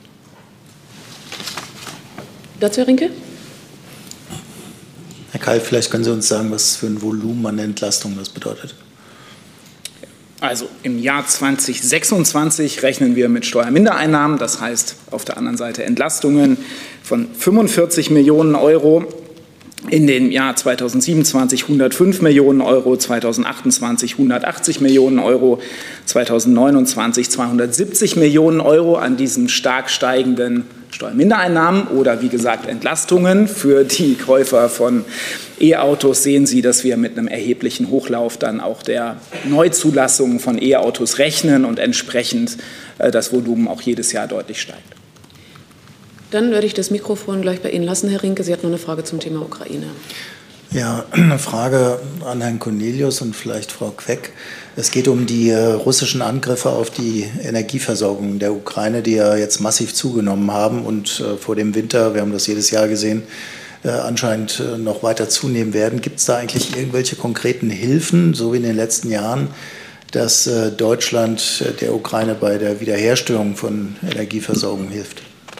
Dazu, Herr Rinke? Herr Keil, vielleicht können Sie uns sagen, was für ein Volumen an Entlastung das bedeutet. Also im Jahr 2026 rechnen wir mit Steuermindereinnahmen, das heißt auf der anderen Seite Entlastungen von 45 Millionen Euro. in dem Jahr 2027 105 Millionen Euro, 2028 180 Millionen Euro, 2029 270 Millionen Euro an diesen stark steigenden Steuermindereinnahmen oder wie gesagt Entlastungen für die Käufer von E-Autos sehen Sie, dass wir mit einem erheblichen Hochlauf dann auch der Neuzulassungen von E-Autos rechnen und entsprechend das Volumen auch jedes Jahr deutlich steigt. Dann werde ich das Mikrofon gleich bei Ihnen lassen, Herr Rinke. Sie hat noch eine Frage zum Thema Ukraine. Ja, eine Frage an Herrn Cornelius und vielleicht Frau Queck. Es geht um die russischen Angriffe auf die Energieversorgung der Ukraine, die ja jetzt massiv zugenommen haben und vor dem Winter, wir haben das jedes Jahr gesehen, anscheinend noch weiter zunehmen werden. Gibt es da eigentlich irgendwelche konkreten Hilfen, so wie in den letzten Jahren, dass Deutschland der Ukraine bei der Wiederherstellung von Energieversorgung hilft?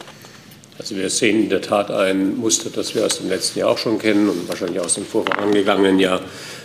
Also wir sehen in der Tat ein Muster, das wir aus dem letzten Jahr auch schon kennen und wahrscheinlich aus dem vorangegangenen Jahr.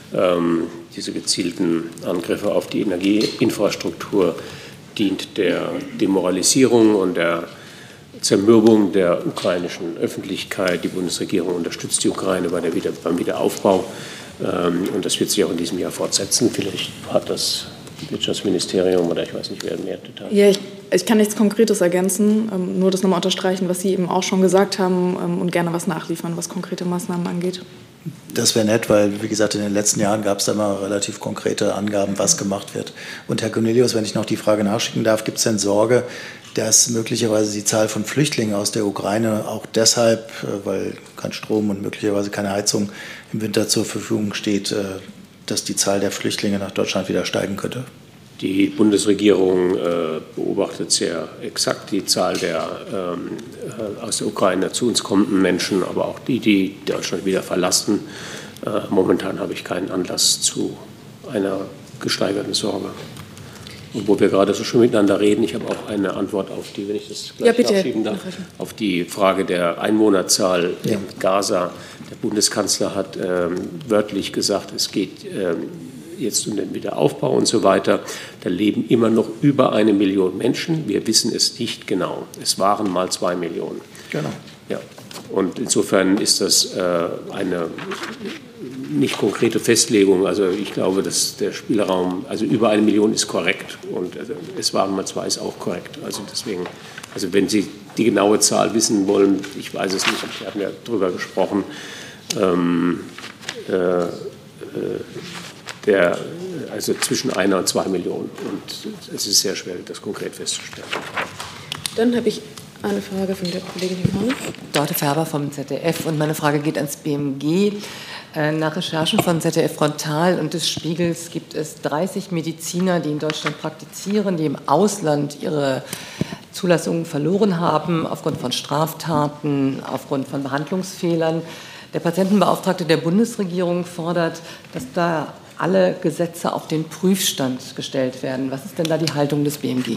Diese gezielten Angriffe auf die Energieinfrastruktur dient der Demoralisierung und der Zermürbung der ukrainischen Öffentlichkeit. Die Bundesregierung unterstützt die Ukraine beim Wiederaufbau. Und das wird sich auch in diesem Jahr fortsetzen. Vielleicht hat das Wirtschaftsministerium oder ich weiß nicht, wer mehr Details. Ja, ich kann nichts Konkretes ergänzen, nur das nochmal unterstreichen, was Sie eben auch schon gesagt haben und gerne was nachliefern, was konkrete Maßnahmen angeht. Das wäre nett, weil, wie gesagt, in den letzten Jahren gab es da mal relativ konkrete Angaben, was gemacht wird. Und Herr Cornelius, wenn ich noch die Frage nachschicken darf, gibt es denn Sorge, dass möglicherweise die Zahl von Flüchtlingen aus der Ukraine auch deshalb, weil kein Strom und möglicherweise keine Heizung im Winter zur Verfügung steht, dass die Zahl der Flüchtlinge nach Deutschland wieder steigen könnte? Die Bundesregierung beobachtet sehr exakt die Zahl der aus der Ukraine zu uns kommenden Menschen, aber auch die Deutschland wieder verlassen. Momentan habe ich keinen Anlass zu einer gesteigerten Sorge. Und wo wir gerade so schön miteinander reden, ich habe auch eine Antwort auf die, wenn ich das gleich nachschieben darf, auf die Frage der Einwohnerzahl in Gaza. Der Bundeskanzler hat wörtlich gesagt, es geht jetzt um den Wiederaufbau und so weiter. Da leben immer noch über 1 Million Menschen. Wir wissen es nicht genau. Es waren mal 2 Millionen. Genau. Ja. Und insofern ist das eine nicht konkrete Festlegung. Also ich glaube, dass der Spielraum, also über 1 Million ist korrekt und es waren mal 2 ist auch korrekt. Also deswegen, also wenn Sie die genaue Zahl wissen wollen, ich weiß es nicht, wir hatten ja darüber gesprochen, also zwischen 1 und 2 Millionen. Und es ist sehr schwer, das konkret festzustellen. Dann habe ich eine Frage von der Kollegin hier vorne. Dorte Färber vom ZDF und meine Frage geht ans BMG. Nach Recherchen von ZDF Frontal und des Spiegels gibt es 30 Mediziner, die in Deutschland praktizieren, die im Ausland ihre Zulassungen verloren haben aufgrund von Straftaten, aufgrund von Behandlungsfehlern. Der Patientenbeauftragte der Bundesregierung fordert, dass da alle Gesetze auf den Prüfstand gestellt werden. Was ist denn da die Haltung des BMG?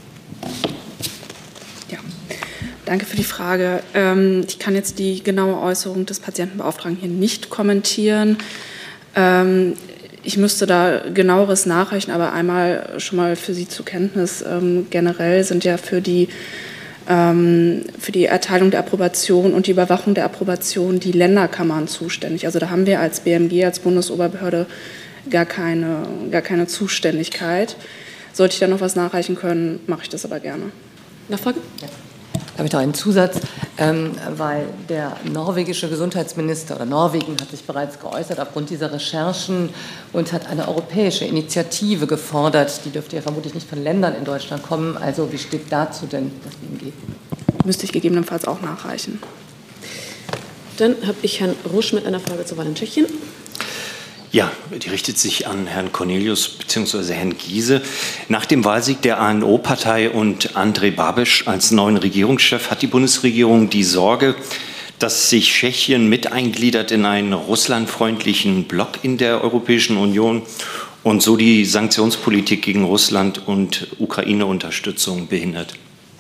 Ja, danke für die Frage. Ich kann jetzt die genaue Äußerung des Patientenbeauftragten hier nicht kommentieren. Ich müsste da genaueres nachreichen, aber einmal schon mal für Sie zur Kenntnis. Generell sind ja für die Erteilung der Approbation und die Überwachung der Approbation die Länderkammern zuständig. Also da haben wir als BMG, als Bundesoberbehörde gar keine Zuständigkeit. Sollte ich da noch was nachreichen können, mache ich das aber gerne. Nachfrage? Ja. Da habe ich noch einen Zusatz, weil der norwegische Gesundheitsminister oder Norwegen hat sich bereits geäußert aufgrund dieser Recherchen und hat eine europäische Initiative gefordert. Die dürfte ja vermutlich nicht von Ländern in Deutschland kommen. Also wie steht dazu denn das BMG? Müsste ich gegebenenfalls auch nachreichen. Dann habe ich Herrn Rusch mit einer Frage zur Wahl in Tschechien. Ja, die richtet sich an Herrn Cornelius bzw. Herrn Giese. Nach dem Wahlsieg der ANO-Partei und Andrej Babiš als neuen Regierungschef hat die Bundesregierung die Sorge, dass sich Tschechien mit eingliedert in einen russlandfreundlichen Block in der Europäischen Union und so die Sanktionspolitik gegen Russland und Ukraine-Unterstützung behindert.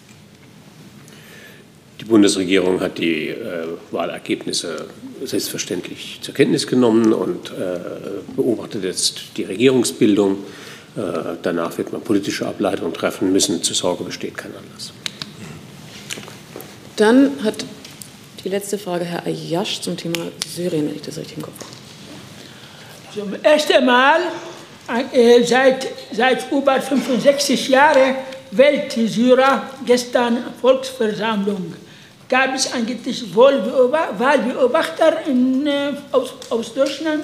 Die Bundesregierung hat die Wahlergebnisse selbstverständlich zur Kenntnis genommen und beobachtet jetzt die Regierungsbildung. Danach wird man politische Ableitungen treffen müssen. Zur Sorge besteht kein Anlass. Dann hat Die letzte Frage, Herr Ayash, zum Thema Syrien, wenn ich das richtig im Kopf habe. Zum ersten Mal seit über 65 Jahren Weltsyrer gestern Volksversammlung. Gab es eigentlich Wahlbeobachter aus Deutschland?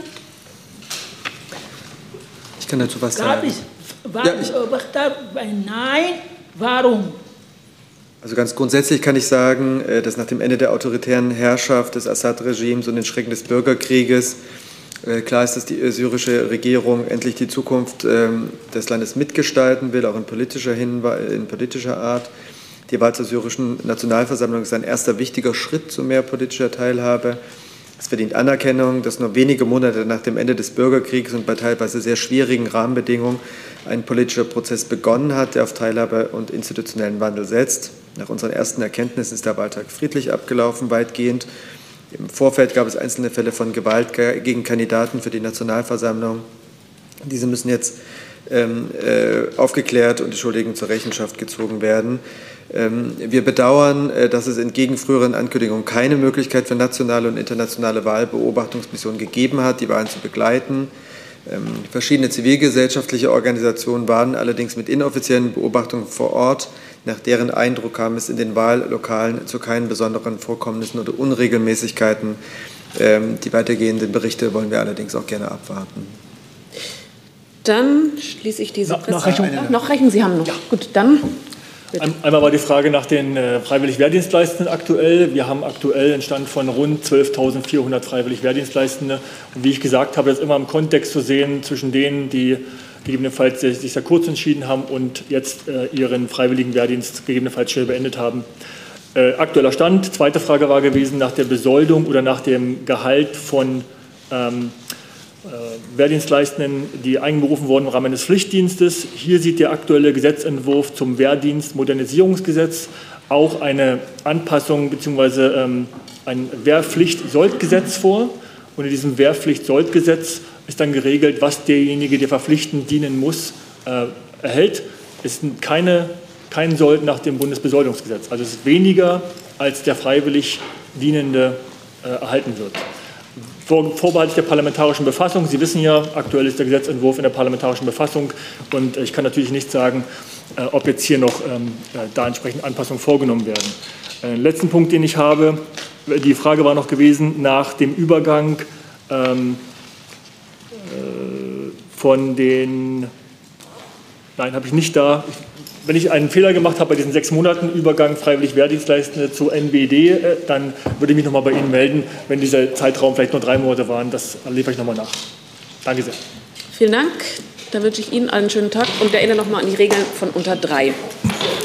Ich kann dazu was sagen. Gab es Wahlbeobachter? Nein. Warum? Also ganz grundsätzlich kann ich sagen, dass nach dem Ende der autoritären Herrschaft des Assad-Regimes und den Schrecken des Bürgerkrieges klar ist, dass die syrische Regierung endlich die Zukunft des Landes mitgestalten will, auch in politischer Art. Die Wahl zur syrischen Nationalversammlung ist ein erster wichtiger Schritt zu mehr politischer Teilhabe. Es verdient Anerkennung, dass nur wenige Monate nach dem Ende des Bürgerkriegs und bei teilweise sehr schwierigen Rahmenbedingungen ein politischer Prozess begonnen hat, der auf Teilhabe und institutionellen Wandel setzt. Nach unseren ersten Erkenntnissen ist der Wahltag friedlich abgelaufen, weitgehend. Im Vorfeld gab es einzelne Fälle von Gewalt gegen Kandidaten für die Nationalversammlung. Diese müssen jetzt aufgeklärt und die Schuldigen zur Rechenschaft gezogen werden. Wir bedauern, dass es entgegen früheren Ankündigungen keine Möglichkeit für nationale und internationale Wahlbeobachtungsmissionen gegeben hat, die Wahlen zu begleiten. Verschiedene zivilgesellschaftliche Organisationen waren allerdings mit inoffiziellen Beobachtungen vor Ort. Nach deren Eindruck kam es in den Wahllokalen zu keinen besonderen Vorkommnissen oder Unregelmäßigkeiten. Die weitergehenden Berichte wollen wir allerdings auch gerne abwarten. Dann schließe ich diese Presse. Nachreichen, Sie haben noch. Ja. Gut, dann. Bitte. Einmal war die Frage nach den freiwillig Wehrdienstleistenden aktuell. Wir haben aktuell einen Stand von rund 12.400 freiwillig Wehrdienstleistende. Und wie ich gesagt habe, das immer im Kontext zu sehen zwischen denen, die gegebenenfalls sich sehr kurz entschieden haben und jetzt ihren freiwilligen Wehrdienst gegebenenfalls schnell beendet haben. Aktueller Stand. Zweite Frage war gewesen nach der Besoldung oder nach dem Gehalt von Wehrdienstleistenden, die einberufen wurden im Rahmen des Pflichtdienstes. Hier sieht der aktuelle Gesetzentwurf zum Wehrdienst-Modernisierungsgesetz auch eine Anpassung bzw. ein Wehrpflicht-Sold-Gesetz vor. Und in diesem Wehrpflicht-Sold-Gesetz ist dann geregelt, was derjenige, der verpflichtend dienen muss, erhält. Es ist kein Sold nach dem Bundesbesoldungsgesetz. Also es ist weniger, als der freiwillig Dienende erhalten wird. Vorbehaltlich der parlamentarischen Befassung. Sie wissen ja, aktuell ist der Gesetzentwurf in der parlamentarischen Befassung und ich kann natürlich nicht sagen, ob jetzt hier noch da entsprechend Anpassungen vorgenommen werden. Letzten Punkt, den ich habe, die Frage war noch gewesen nach dem Übergang von den, nein, habe ich nicht da. Wenn ich einen Fehler gemacht habe bei diesen 6 Monaten Übergang freiwillig Wehrdienstleistende zu NBD, dann würde ich mich noch mal bei Ihnen melden, wenn dieser Zeitraum vielleicht nur 3 Monate waren. Das liefere ich noch mal nach. Danke sehr. Vielen Dank. Dann wünsche ich Ihnen einen schönen Tag und erinnere noch mal an die Regeln von unter 3.